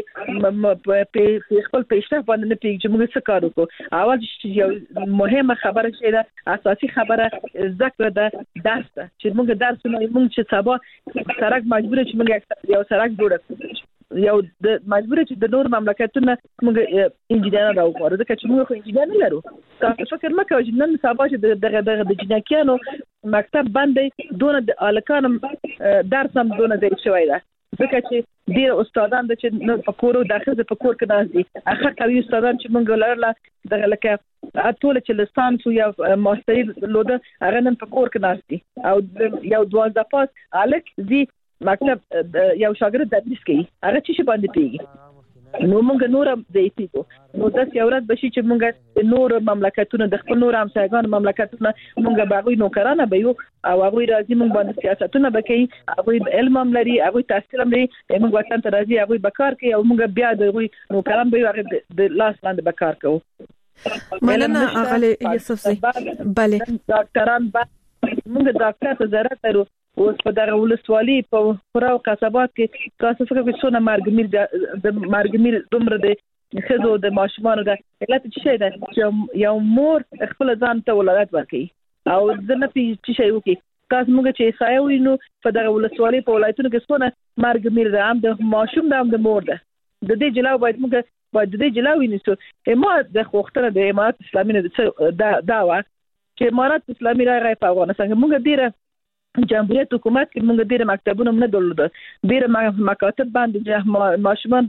د خپل پیشرفت باندې نه پیږي چې موږ څه کار وکړو اول چې یو مهمه خبره چې ده اساسي خبره ذکر ده درس ده چې موږ درس نه موږ چې سبا سرک مجبور چې موږ یو سرک جوړ کړو یو د مجبور چې د نور مملکتونو موږ انجینر راوړو ځکه چې موږ خو انجینر نه لرو تاسو فکر مکه چې نن سبا چې دغه د جنکیانو مکتب باندې دونه د الکانم درس هم دونه دی شوی ده ځکه چې ډیر استادان د چې په کورو داخله په کور کې داسي اخر کوي استادان چې موږ لرله دغه لکه ټول چې لسانس یا ماستری لوده هغه نن په کور کې داسي او یو 12 پاس الک زی مکتب یو شاګرد تدریس کوي هغه چې باندې پیږي نو موږ نورم زیاتیږو نو د سیاورت بشي چې موږ نور مملکتونو د خپل نور همسایګان مملکتونو موږ باغوي نوکرانه به یو او هغه راځي موږ باندې سیاستونه بکې هغه علم هم لري هغه تحصیل هم لري موږ وطن ته راځي هغه بکار کوي او موږ بیا د نوکران به هغه د لاس باندې بکار کوو مننه اغلی یوسف زی بله ډاکټران موږ ډاکټر ته ضرورت لرو اوس په دغه ولسوالۍ په خراو قصبات کې تاسو فکر کوئ څونه مارګمیر دومره د خزو د ماشومان د علت څه ده چې یو مور خپل ځان ته ولادت ورکړي او ځنه په شي وکي تاسو موږ چې سایو نو په دغه ولسوالۍ په ولایتونو کې څونه مارګمیر ده هم د ماشوم د مور ده د دې جلاو باید موږ د دې جلاو ونیسو ما د خوختره د امارات اسلامي نه دا چې امارات اسلامي راغی په افغانستان کې موږ ډیره جمهوریت حکومت کې موږ ډېر مکتبونه نه درلودل، ډېر مکاتب باندې ماشومان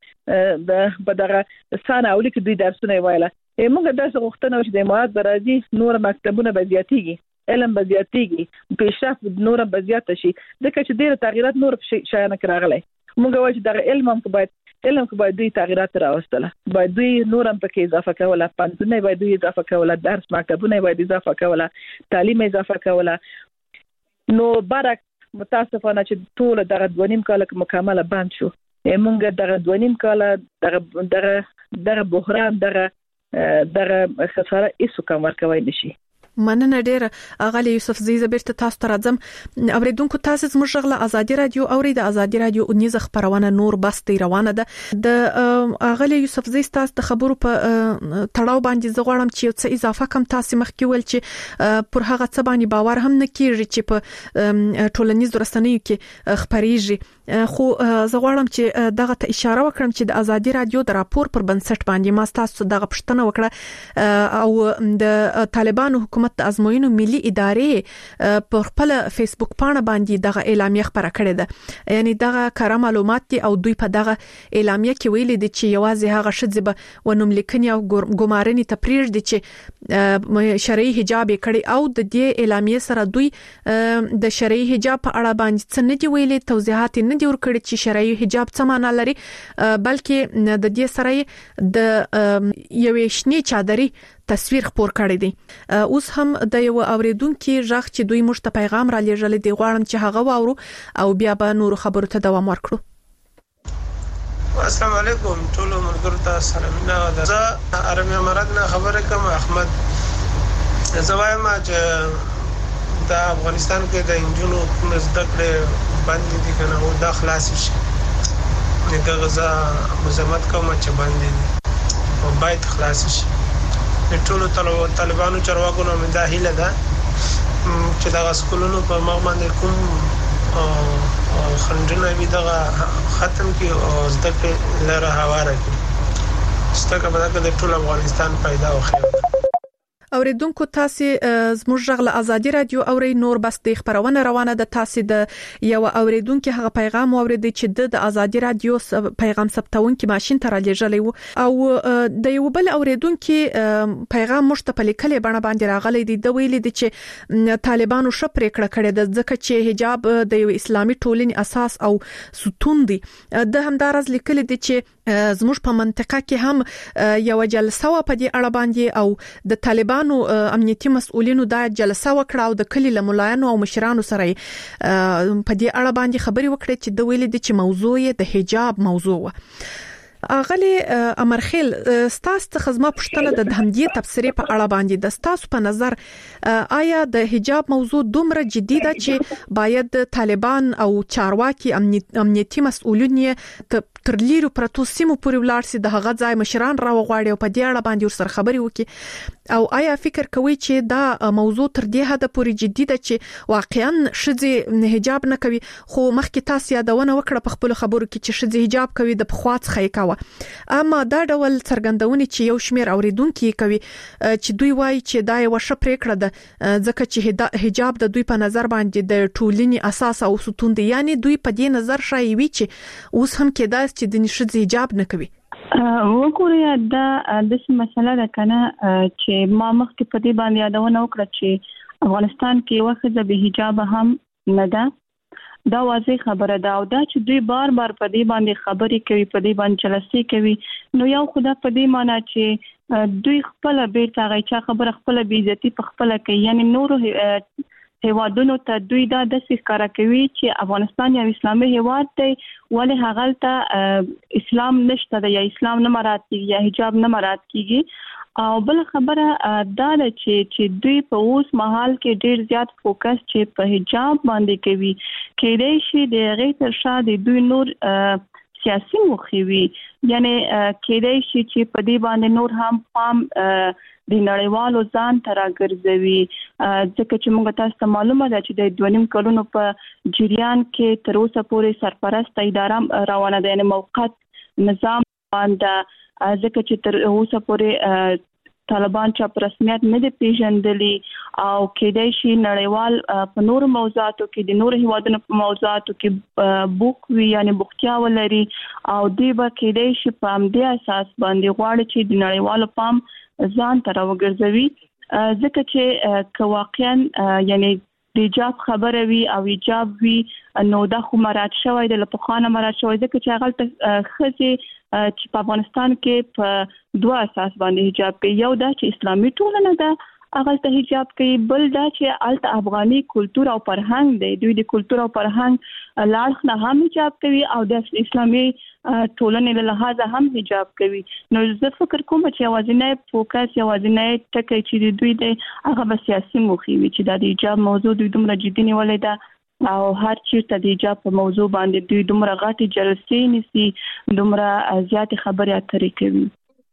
به دغه سانه او لیک دوی درسونه وایله. موږ داسې غوښتنه وشي د مواد برازي نور مکتبونه به زیاتېږي، علم به زیاتېږي، پیشرفت نور به زیات شي، ځکه چې ډېر تغیرات نور شایانه راغلي. موږ وایو چې دغه علم هم باید دوی تغیرات راوستله، باید دوی نور هم پکې اضافه کوله، پنځونه باید دوی اضافه کوله، درس مکتبونه باید اضافه کوله، تعلیم اضافه کوله. نو برعکس متاسفانه چې ټول دغه 2.5 کال مکمل بند شو. موږ دغه 2.5 کال دغه بحران دغه خساره هیڅ کوم ورکوي نشي. مننه ډیره اغلی یوسف زی زبرت تاسو ته راځم. اوریدونکو تاسو زموږ غږ ازادي رادیو اوري د ازادي رادیو نیز خبرونه نور بستي روانه ده. د اغلی یوسف زی تاسو د خبرو په تړاو باندې زغړم چې څه اضافه کم تاسو مخکې ول چې پر هغه څه باندې باور هم نه کیږي چې په ټولنیزو رسنیو کې خبريږي. خو زغړم چې دغه ته اشاره وکړم چې د ازادي رادیو د راپور پر بنسټ باندې ما تاسو دغه پښتنه وکړه او د طالبانو حکومت د ازموینو ملي ادارې په خپل فیسبوک پاڼه باندې دغه اعلامیه خبره کړې ده. یعنی دغه کار معلومات دي او دوی په دغه اعلامیه کې ویلي دي چې یوازې هغه شذ به ونوم لیکنې او ګمارنې تپریج دي چې شرعي حجاب کړي او د دې اعلامیه سره دوی د شرعي حجاب په اړه باندې څه نه دی ویلي، توضیحات نه دی ورکړي چې شرعي حجاب څه معنی لري، بلکې د دې سره د یوې شنې چادرې تصویر خپور کړی دی. اوس هم د یو اوریدونکو ژغ چې دوی مشته پیغام را لېږل دي، غواړم چې هغه واورو او بیا به نور خبرو ته دوام ورکړو. السلام علیکم ټول ملګرو ته سلامونه. زه ارمي امارات نه خبره کوم احمد. زه وایم چې د افغانستان کې د انجونو زده کړې باندې دي کنه او د خلاص شي. د غزا مزمت کوم چې باندې او باید خلاص شي. ټول طالبانو چرواکو نو مدا هیله ده چې دا سکولونو په مغ باندې کوم خنډونه وي دغه ختم کی او زده کړې لره هواره کی ستګه به د ټول افغانستان پیدا وخی. اوریدونکو تاسو زموږ غږ له ازادي رادیو اوري نور بس د خبرونه روانه ده. تاسو د یو اوریدونکو هغه پیغام اوریدي چې د ازادي رادیو پیغام ثبتونکو ماشين ته را لېږلی وو او د یو بل اوریدونکو پیغام مشته لیکلې بڼه باندې راغلی دی. د ویلي دي چې طالبانو شپره کړه د ځکه چې حجاب د یو اسلامي ټولنې اساس او ستون دی. د همدارز لیکلي دي چې زموږ په منطقه کې هم یو جلسه و په دې اړه باندې او د طالبانو امنیتي مسؤلینو دا جلسه وکړه او د کلی له ملایانو او مشرانو سره په دې اړه باندې خبري وکړه چې د ویل دي چې موضوع یې د حجاب موضوع و. اغلی امرخیل ستاسو ته خدمت پښتنه د همدې تفسیری په اړه باندې د ستاسو په نظر آیا د حجاب موضوع دومره جدي ده چې باید طالبان او چارواکي امنیتي مسؤلین تر لیرو پرتو سیمو پورې ولاړ سي د هغه ځای مشران را وغواړي او په دې اړه باندې ورسره خبري وکړي، او آیا فکر کوي چې دا موضوع تر دې حد پورې جدي ده چې واقعا شذ حجاب نه کوي؟ خو مخکې تاسو یادونه وکړه په خپل خبرو کې چې شذ حجاب کوي د پخوات خې کاوه، اما دا ډول څرګندونه چې یو شمیر اوریدونکو کوي چې دوی وایي چې دا یو ښه پریکړه ده ځکه چې حجاب د دوی په نظر باندې د ټولنې اساس او ستون دی، یعنی دوی په دې نظر شایي وي چې اوس هم کې دا چې د نشد حجاب نه کوي. وګورئ دا د څه مسله ده کنه چې ما مخکې په دې باندې یادونه وکړه چې افغانستان کې وخت د حجاب هم نه ده. دا واضح خبره ده او دا چې دوی بار بار په دې باندې خبرې کوي، په دې باندې جلسې کوي، نو یو خدا په دې معنی چې دوی خپل بیرته غیچا خبره خپل بیزتی په خپل کوي، یعنی نور هیوادونو ته دوی دا د ښکارا کوي چې افغانستان یو اسلامي هیواد دی ولې هغه ته اسلام نشته دی یا اسلام نه مراد کیږي یا حجاب نه مراد کیږي. او بل خبره دا ده چې دوی په اوس مهال کې ډیر زیات فوکس چې په حجاب باندې کوي، کېدای شي د غیر تر شا د دوی نور سیاسي مخوي، یعنی کېدای شي چې په دې باندې نور هم پام د نړیوالو ځان تر راګرځوي، ځکه چې موږ تاسو ته معلومه ده چې د 2.5 کلونو په جریان کې تر اوسه پورې سرپرست اداره روانه ده، یعنی موقت نظام باندې ځکه چې تر اوسه پورې طالبان چې په رسمیت نه دی پیژندلي او کېدای شي نړیوال په نور موضوعاتو کې د نور هیوادونو په موضوعاتو کې بوک وی یعنی بوختیا ولري او دی به کېدای شي په همدې اساس باندې غواړي چې د نړیوالو پام ځان ته راوګرځوي ځکه چې که واقعا یعنی د ایجاب خبره وی او ایجاب وی نو دا خو مراد شوی د لپخانه مراد شوی ځکه چې هغه خزي چې په افغانستان کې په دوه اساس باندې حجاب کوي یو دا چې اسلامي ټولنه ده هغه ته حجاب کوي بل دا چې الته افغاني کلچر او فرهنګ دی دوی د کلچر او فرهنګ لاړ نه هم حجاب کوي او د اسلامي ټولنې له لحاظه هم حجاب کوي نو زه فکر کوم چې اوازنه فوکس اوازنه ټکي چې دوی د هغه سیاسي موخي وي چې د حجاب موضوع دوی دومره جدي نیولې ده او هر چیرته د حجاب په موضوع باندې دوی دومره غاټي جلسې نيسي دومره زیات خبرې اترې کوي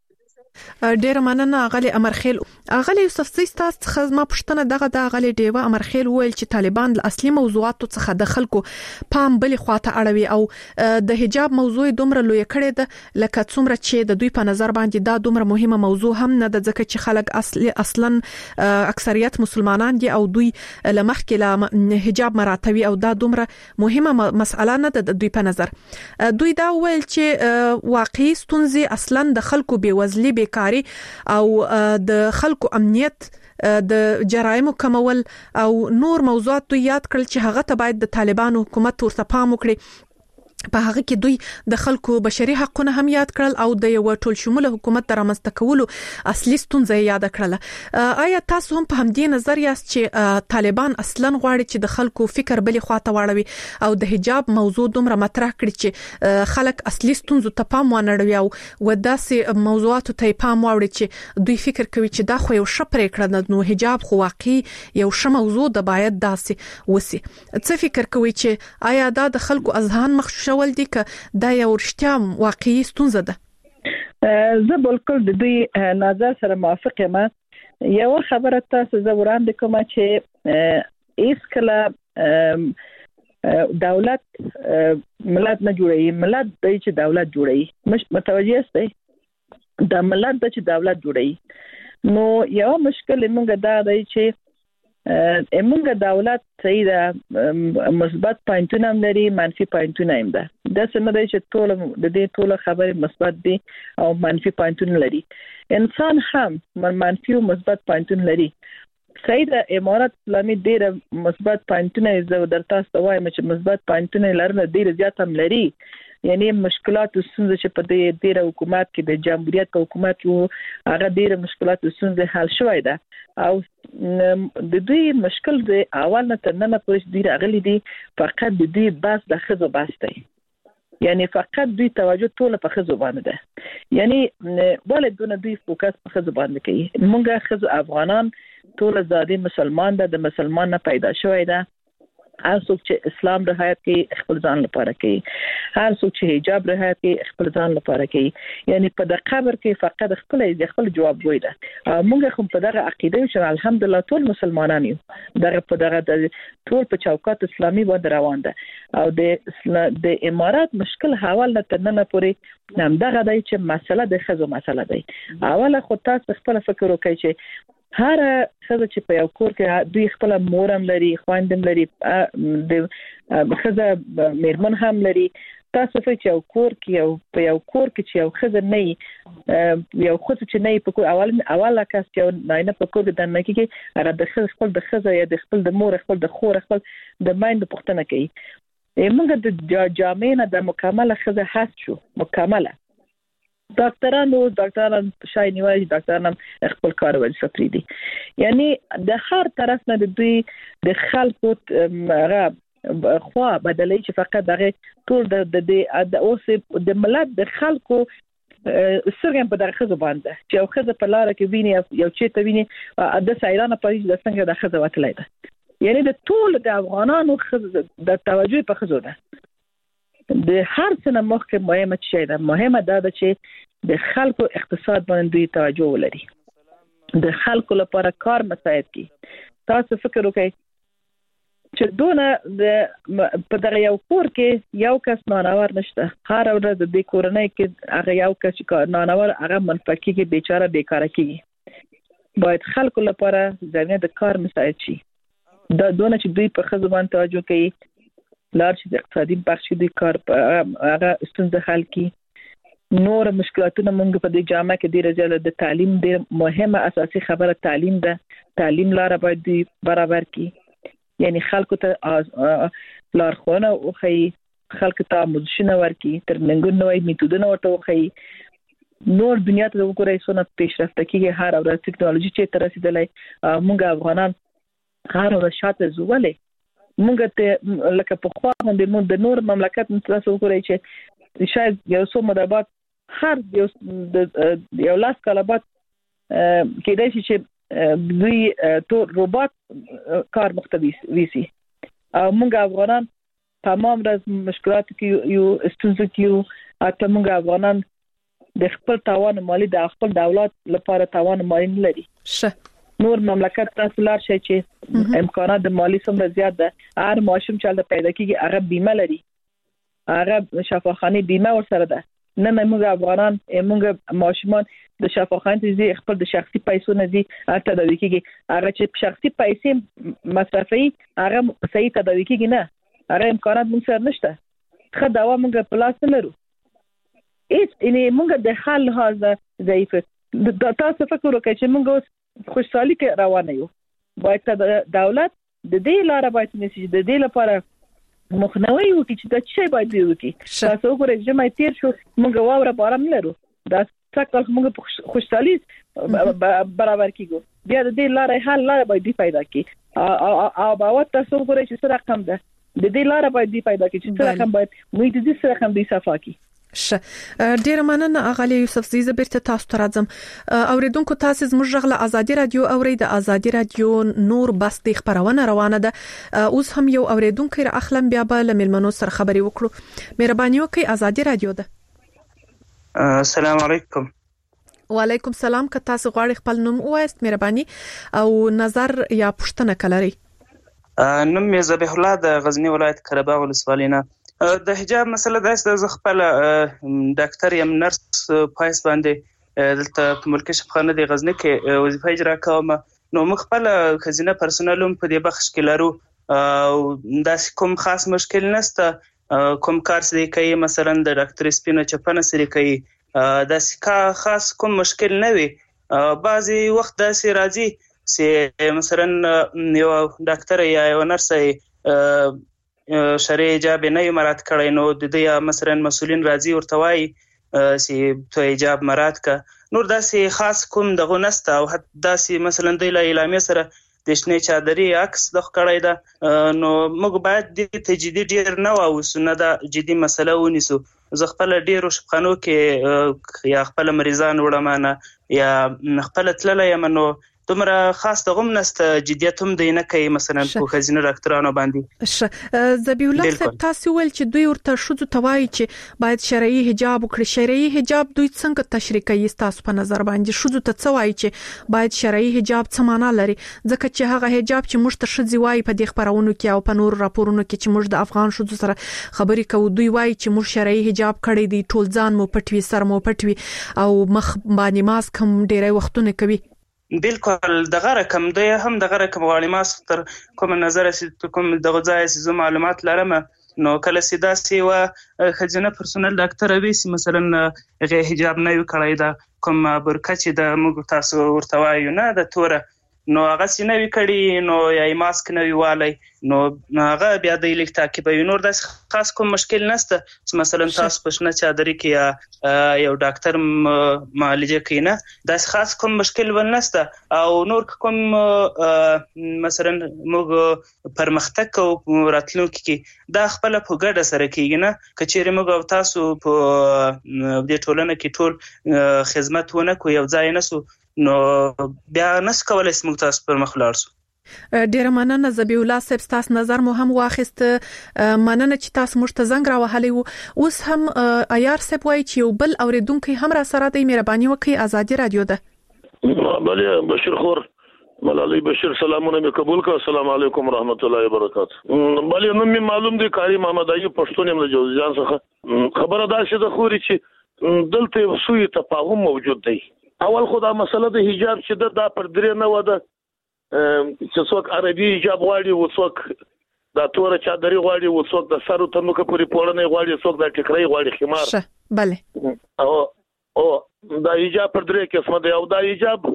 ډیر مننه غلي امرخیل غلي یوسف سیستاس خدمه پښتنه دغه غلي دیوه امرخیل ویل چې طالبان د اصلي موضوعاتو څخه د خلکو پام بل خواته اړوي او د حجاب موضوع دومره لوی کړي ده لکه څومره چې د دوی په نظر باندې دا دومره مهمه موضوع هم نه ده ځکه چې خلک اصلا اکثریت مسلمانان دي او دوی لمخکې له حجاب مراتبي او دا دومره مهمه مسأله نه ده د دوی په نظر دوی دا ویل چې واقعي ستونزې اصلا د خلکو بیوزلي بیکاری او د خلکو امنیت د جرایمو کمول او نور موضوعات یاد کړل چې هغه ته باید د طالبانو حکومت ورته پام وکړي په هغه کې دوی د خلکو بشري حقوقونه هم یاد کړل او د یو ټول شموله حکومت رامنځته کولو اصلي ستونزې یاد کړل آیا تاسو هم په همدې نظر یاست چې طالبان اصلا غواړي چې د خلکو فکر بلی خواته واړوي او د حجاب موضوع دومره مطرح کړي چې خلک اصلي ستونزو ته پام ونړوي او وداسې موضوعاتو ته پام واوړي چې دوی فکر کوي چې دا خو یو شپره کړنه نو حجاب خو واقعي یو ش موضوع د باید داسې وسی څه فکر کوي چې آیا دا د خلکو اذهان مخ ول دي ک دا یو رښتیا واقعي ستونزه ده زه بالکل د دوی نظر سره موافق یم یو خبره تاسو زه وړاندې کوم چې ایس کله دولت ملت نه جوړي ملت د چې دولت جوړي مش متوجه است د ملت د چې دولت جوړي نو یو مشکل موږ دا دی چې موږ دولت صحیح ده مثبت پوینټونه هم لري منفي پوینټونه هم ده دا څنګه دی چې ټول د دې ټول خبرې مثبت دي او منفي پوینټونه لري انسان هم منفي او مثبت پوینټونه لري صحیح ده امارات اسلامي ډېر مثبت پوینټونه زه درته وایم چې مثبت پوینټونه لرنه ډېر زیات هم لري یعنی مشکلات ستونزې چې په دې ډېر حکومت کې د جمهوریت په حکومت کې هغه ډېر مشکلات ستونزې حل شوې ده او د دوی مشکل د اول نه تر نن پورې ډېر اغلي دي فقط د دوی بس د خزو بس دی یعنی فقط دوی توجه ټول په خزو باندې ده یعنی ولې دوی فوکس په خزو باندې کوي موږ خزو افغانان ټول زادي مسلمان ده د مسلمان نه پیدا شوی ده هر څوک چې اسلام رعایت کوي خپل ځان لپاره کوي هر څوک چې حجاب رعایت کوي خپل ځان لپاره کوي یعنی په د قبر کې فقط خپل جواب وای ده موږ هم په دغه عقیده یو چې الحمدلله ټول مسلمانان یو دغه ټول په چوکاټ اسلامي باندې روان ده او د امارات مشکل حواله تر نن پورې هم دغه دی چې مسله د خزو مسله دی اوله خو تاسو خپل فکر وکړئ چې هر خزه چې په یو کور کې دوی خپل مورم لري خواندم لري د خزه میرمن هم لري تاسو چې یو کور کې یو کور کې چې یو خزه نه یو خزه چې نه په کور اوله کس یو نه په کور د نه کې هغه د خزه یا د خپل د مور خپل د خور خپل د مایند پښتنه کوي موږ د جامعه د مکمله خزه هست شو مکمله ډاکټران شای نیوي ډاکټران خپل کار وظیفه پری دي یعنی د هر طرف نه د دوی د خلکو هغه خو بدلې چې فقط دغه ټول د اوس د ملت د خلکو سرګم په دغه خزه باندې چې یو خزه په لار کې ویني یو چې ته ویني د سایرانه پاریس د څنګه د خزه وتلای ده یعنی د ټول د افغانانو خزه د توجه په خزه ده د هر څه نه مخکې مهمه شي ده مهمه ده چې د خلکو اقتصاد باندې دوی توجه ولري د خلکو لپاره کار مساعد کی تاسو فکر وکړئ چې دونه په دغه یو کور کې یو کس نانور نشته هر ورځ د کورنۍ کې هغه یو کس نانور هغه منفقي کې بیچاره بیکاره کیږي باید خلکو لپاره زمینه د کار مساعد شي. دا دونه چې دوی په خزو باندې توجه کوي لار چې د اقتصادي بخش دوی کار هغه ستونزه حل کړي. نور مشکلاتونه موږ په دې جامعه کې ډېر زیات د تعلیم ډېر مهمه اساسي خبره تعلیم ده. تعلیم لار باید دوی برابر کړي، یعنی خلکو ته لارښوونه وښيي، خلکو ته آموزشونه ورکړي، ترننګونه نوې میتودونه ورته وښيي. نور دنیا ته وګورئ څونه پیشرفته کیږي، هر ورځ ټکنالوژي چې تر رسیدلې. موږ افغانان هر ورځ شاته ځو، ولې موږ ته لکه په خوا باندې موږ د نور مملکت تاسو وګورئ چې شاید یو څو مده بعد هر یو لاس کاله بعد کېدای شي چې دوی تو روبوت کار مختلف ویسي. موږ افغانان تمام ورځ مشکلات کې یو ستونزې کې یو. اته موږ افغانان د خپل توان مالی د خپل دولت لپاره توان مالی نه لري. نور مملکت تاسو لار شي چې امکانات د مالی څومره زیات ده. هر ماشوم چې د پیدا کیږي هغه بیمه لري، هغه شفاخانه بیمه ورسره ده. نه موږ افغانان موږ ماشومان د شفاخانه دي خپل د شخصي پیسو نه دي تداوي کیږي. هغه چې شخصي پیسې مصرفي هغه صحیح تداوي کیږي نه، هغه امکانات موږ سره نشته. خو دا موږ په لاس نه لرو. ان موږ د حل لحاظ ضعیف. تاسو فکر وکړئ چې موږ اوس خوشحالي کې روان یو، باید دولت د دې لاره باید نشي د دې لپاره مخنیوي وکړي چې دا څه باید وکړي. تاسو وګورئ چې مې تیر شو موږ واوره بارم لرو، دا څنګه موږ خوشحالي برابر کیږو. بیا د دې لاره حل لاره باید پیدا کړي. او باور تاسو وګورئ چې څه رقم ده د دې لاره باید پیدا کړي چې څه رقم باید موږ د دې رقم دی صفا کړي. ډیر مننه اغلی یوسف زیزه بیرته تاسو ته راځم. اوریدونکو تاسو زموږ غږ ازادي رادیو اوري د ازادي رادیو نور بس د خبرونه روانه ده. اوس هم یو اوریدونکو را اخلم بیا به لملمنو سره خبري وکړو. مهرباني وکړئ ازادي رادیو ده. السلام علیکم. وعلیکم السلام. که تاسو غواړئ خپل نوم ووایاست مهرباني او نظر یا پوښتنه کلري. نوم مې ذبیح الله د غزنی ولایت قره‌باغ ولسوالۍ نه. د حجاب مسله دا چې د خپل ډاکټر یم نرس پایس باندې دلته په ملکي شفاخانه د غزنی کې وظیفه اجرا کوم. نو موږ خپل خزینه پرسونل په دې بخش کې لرو او دا کوم خاص مشکل نشته. کوم کار سره کوي مثلا د ډاکټر سپینه چپنه سره کوي دا خاص کوم مشکل نه وي. بعضي وخت داسې راځي چې مثلا یو ډاکټر یا یو نرس شرعي حجاب نه مراعات کړي، نو د دې مثلا مسولین راځي ورته وایي چې ته حجاب مراعات کا. نور داسې خاص کوم دغه نسته. او داسې مثلا د اعلامیه سره د شنه چادرې عکس د کړی دا. نو موږ باید د تجدید ډیر نه واوسو، نه دا جدي مسله ونیسو. زه خپل ډیرو شپخانو کې یا خپل مریضان وړمانه یا خپل تللی یم، نو دومره خاص دغه نسته جديت هم دی نه کوي مثلا په خزینه ډاکټرانو باندې. ذبیح الله صاحب تاسو ول چې دوی ورته شوزو توای چې باید شرعي حجاب وکړي. شرعي حجاب دوی څنګه تشریح کوي تاسو په نظر باندې؟ شوزو ته څه وایي چې باید شرعي حجاب څه معنا لري؟ ځکه چې هغه حجاب چې موږ ته شذي وایي په دې خبرونو کې او په نور راپورونو کې چې موږ د افغان شوزو سره خبرې کوو، دوی وایي چې موږ شرعي حجاب کړی دی، ټول ځان مو پټوي، سر مو پټوي او مخ باندې ماسک هم ډیری وختونه کوي. بالکل دغه رقم دی هم دغه رقم غواړي. ما تر کوم نظر سي کوم دغه ځای سي معلومات لرم. نو کله سیدا سی و خزینه پرسونل ډاکټر ویسي مثلا غي حجاب نه وکړای دا کوم برکه چې د موږ تاسو ورته وایو نه د توره، نو هغه سینه وکړي نو یا ماسک نه ویوالي، نو هغه بیا د لیک تعقیب وي. نور د خاص کوم مشکل نشته چې مثلا تاسو پښنه چادرې کې یا یو ډاکټر معالجه کوي، نه د خاص کوم مشکل ولنسته. او نور کوم مثلا موږ پرمختګ او راتلونکي کې دا خپل په ګډه سره کیږي، نه کچېره موږ تاسو په دې ټولنه کې ټول خدمت ونه کوو یو ځای نسو، نو بیا نس کولای سم تاسو پر مخ لاړ شو. ډیر مننه ذبیح الله صاحب، تاسو نظر مو هم واخیست. مننه چې تاسو موږ ته زنګ راوهلی وو. اوس هم عیار صاحب وایي چې یو بل اوریدونکو هم را سره دی. مهرباني وکړئ ازادي رادیو ده. بله بشیر خور ملالي بشیر سلامونه مې قبول کړه. السلام علیکم ورحمت الله وبرکاته. بله نو مې معلوم دی کاری محمد ایوب پښتون يم د جوزجان څخه. خبره دا چې د خوري چې دلته سوی تفاهم موجود دی. اول خو دا مسله د حجاب چې دا پر درې نه وده چې څوک عربي حجاب غواړي او څوک دا تور چادري غواړي او څوک د سر ته نو کپوري پوړنه غواړي څوک د ټکرای غواړي خمار بله او دا حجاب پر درې قسمه دی او دا حجاب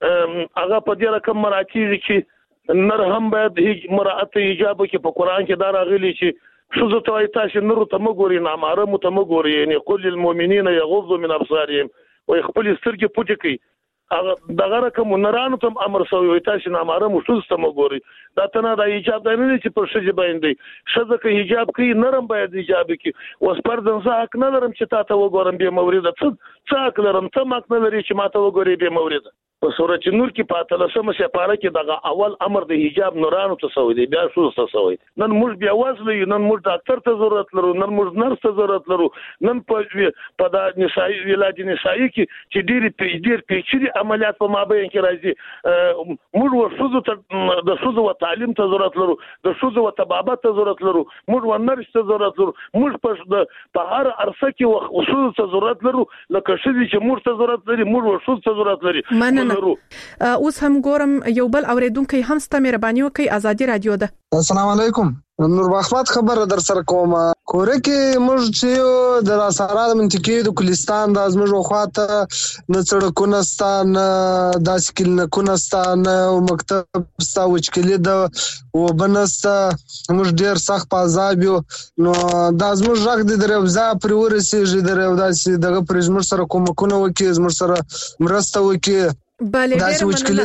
هغه په دې رقم مراتب چې نر هم باید مراعات حجاب کې په قران کې دا راغلي چې شذ توای تاسو نور ته مګوري نه محرم ته مګوري یعنی قل للمؤمنین یغضوا من ابصارهم ويخبل سترګې پټ کړي هغه دغه رقم نرانو ته امر شوی وي تاسو نه محرم شذ ته مګوري دا تنه د حجاب نه چې پر شذ باندې شذ کې حجاب کوي نرم باید حجاب کوي اوس پر دغه حق نه لرم چې تاسو وګورم به مورید څه حق لرم ته ماک نه لري چې ماته وګوري به مورید په سورۃ نور کې پاتله سم سپاره کې دغه اول امر د حجاب نورانو ته سوی دی بیا شو څه سوی نن موږ بیا وازلې نن موږ ډاکټر ته ضرورت لرو نن موږ نرس ته ضرورت لرو نن په د نسایي ولادت نسایي کې چې ډیر پیچلي عملیات په مابین کې راځي موږ ورشوزو ته د شوزو او تعلیم ته ضرورت لرو د شوزو او طبابت ته ضرورت لرو موږ ونرس ته ضرورت لرو موږ په هر عرصه کې وشوزو ته ضرورت لرو لکه شې چې موږ ته ضرورت لري موږ ورشوزو ته ضرورت لري اوس هم ګورم یو بل اوریدونکو هم ست مهرباني وکي ازادي رادیو ده السلام علیکم نور احمد خبر در سره کوم کور کې موږ چې د راسره د منطقې د کلستان د ازمږ خواته نه سړکونه ستان د سکل کونستان او مکتب ستا وچکلي د وبنست موږ ډیر سخت په عذاب یو نو د ازمږ راغ د دروازه پر ورسېږي دروازه دغه پرېزمر سره کومکونه وکي زمر سره مرسته وکي بله ډیر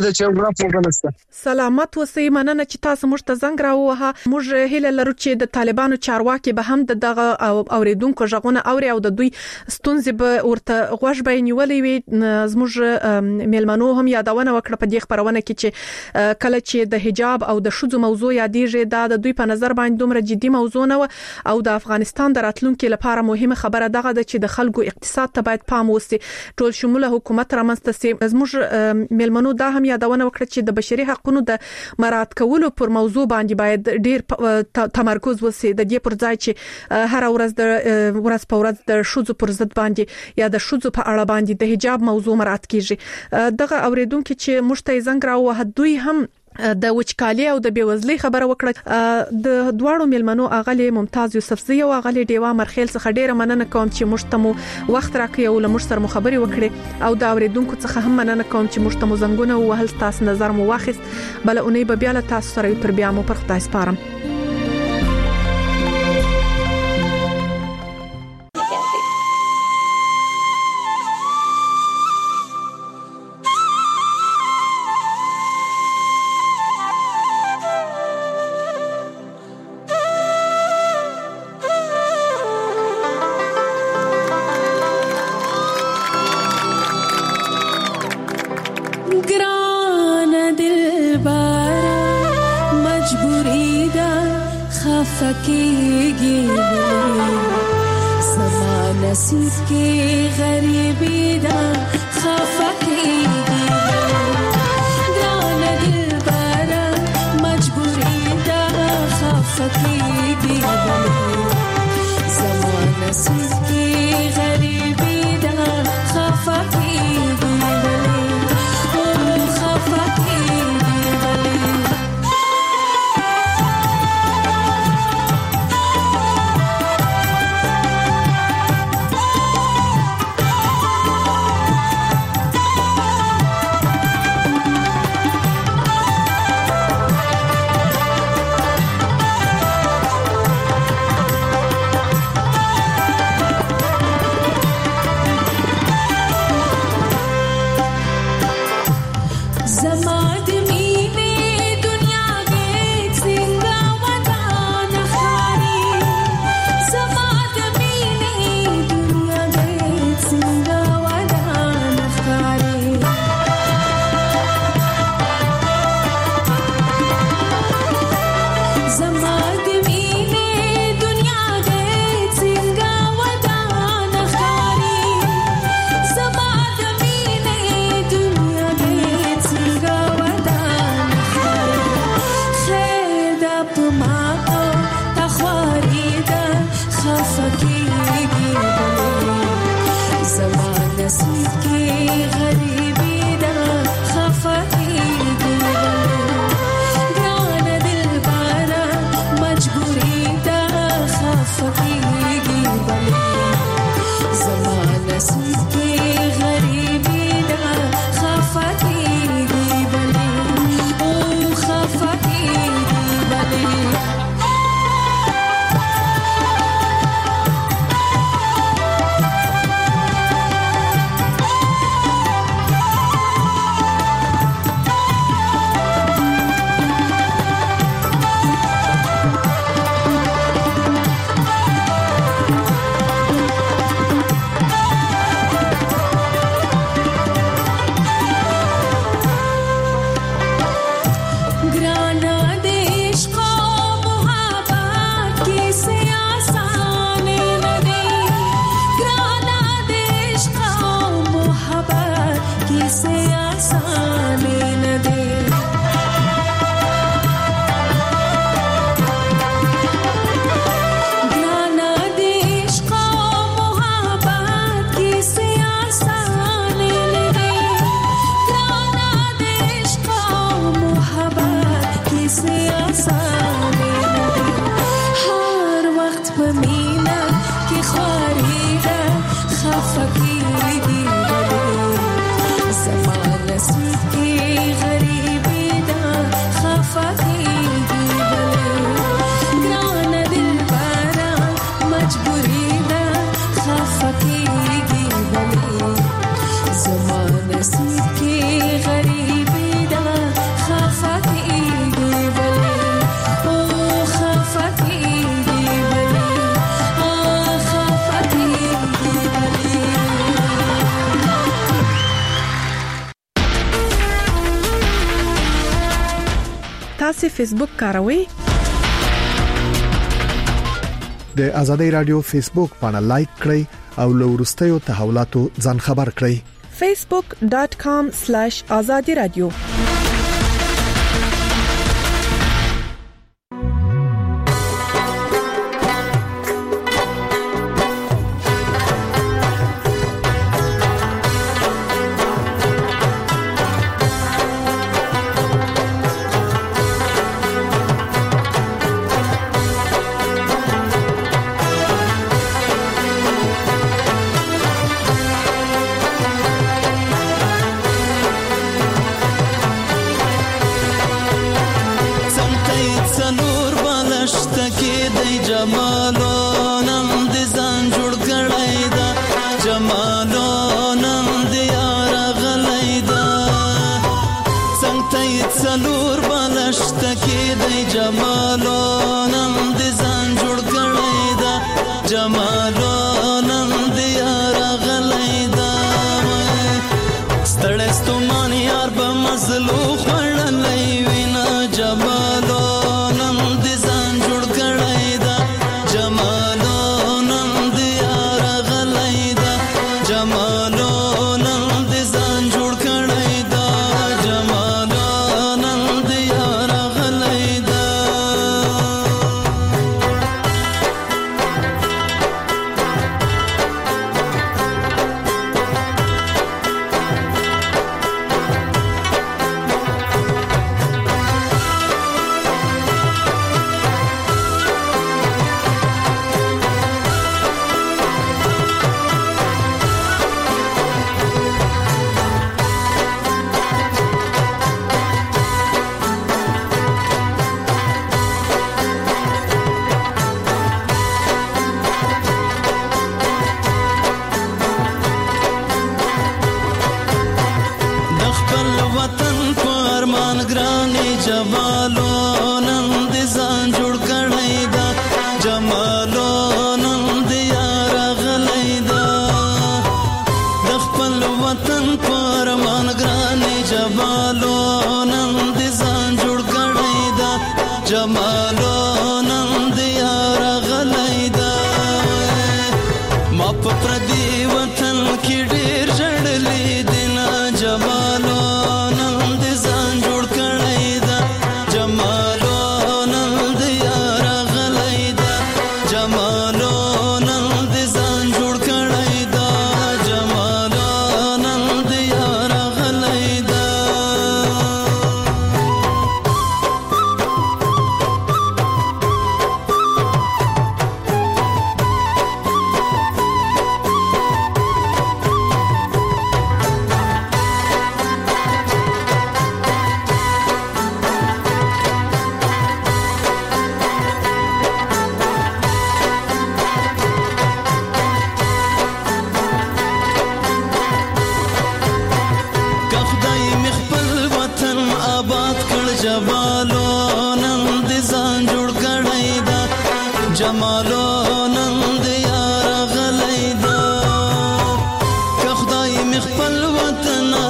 مننه سلامت اوسئ مننه چې تاسو موږ ته زنګ راووهه موږ هیله لرو چې د طالبانو چارواکي به هم دغه اوریدونکو ژغونه اوري او د دوی ستونزې به ورته غوږ به نیولې وي زموږ میلمنو هم یادونه وکړه په دې خبرونه کې چې کله چې د حجاب او د شذو موضوع یادېږي دا د دوی په نظر باندې دومره جدي موضوع نه او د افغانستان د راتلونکو لپاره مهمه خبره دغه ده چې د خلکو اقتصاد ته باید پام وشي ټول شموله حکومت رامنځته شي زموږ میلمنو دا هم یادونه وکړه چې د بشري حقوقو د مراعات کولو پر موضوع باندې باید ډیر تمرکز وشي د دې پر ځای چې هر ورځ په ورځ د شذو پر ضد باندې یا د شذو په اړه باندې د حجاب موضوع مراعات کیږي دغه اوریدونکو چې مشته زنګ راوه دوی هم د وچکالي او د بیوزلۍ خبره وکړه د دواړو میلمنو اغلی ممتاز یوسفزی او اغلی دیوا مرخیل څخه ډیره مننه کوم چې مشتمو وخت راکړی او لمر سره خبري وکړي او دا اوریدونکو څخه هم مننه کوم چې مشتمو زنګونه او هل تاسو نظر مو واخیست بل اونۍ به بیا له تاسو سره تر بیا مو پر خدای سپارم تاسو فیسبوک کاروئ؟ د آزادۍ رادیو فیسبوک باندې لایک کړئ او له ورستیو تحولاتو ځان خبر کړئ. facebook.com/azadiradio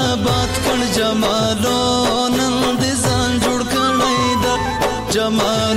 جمال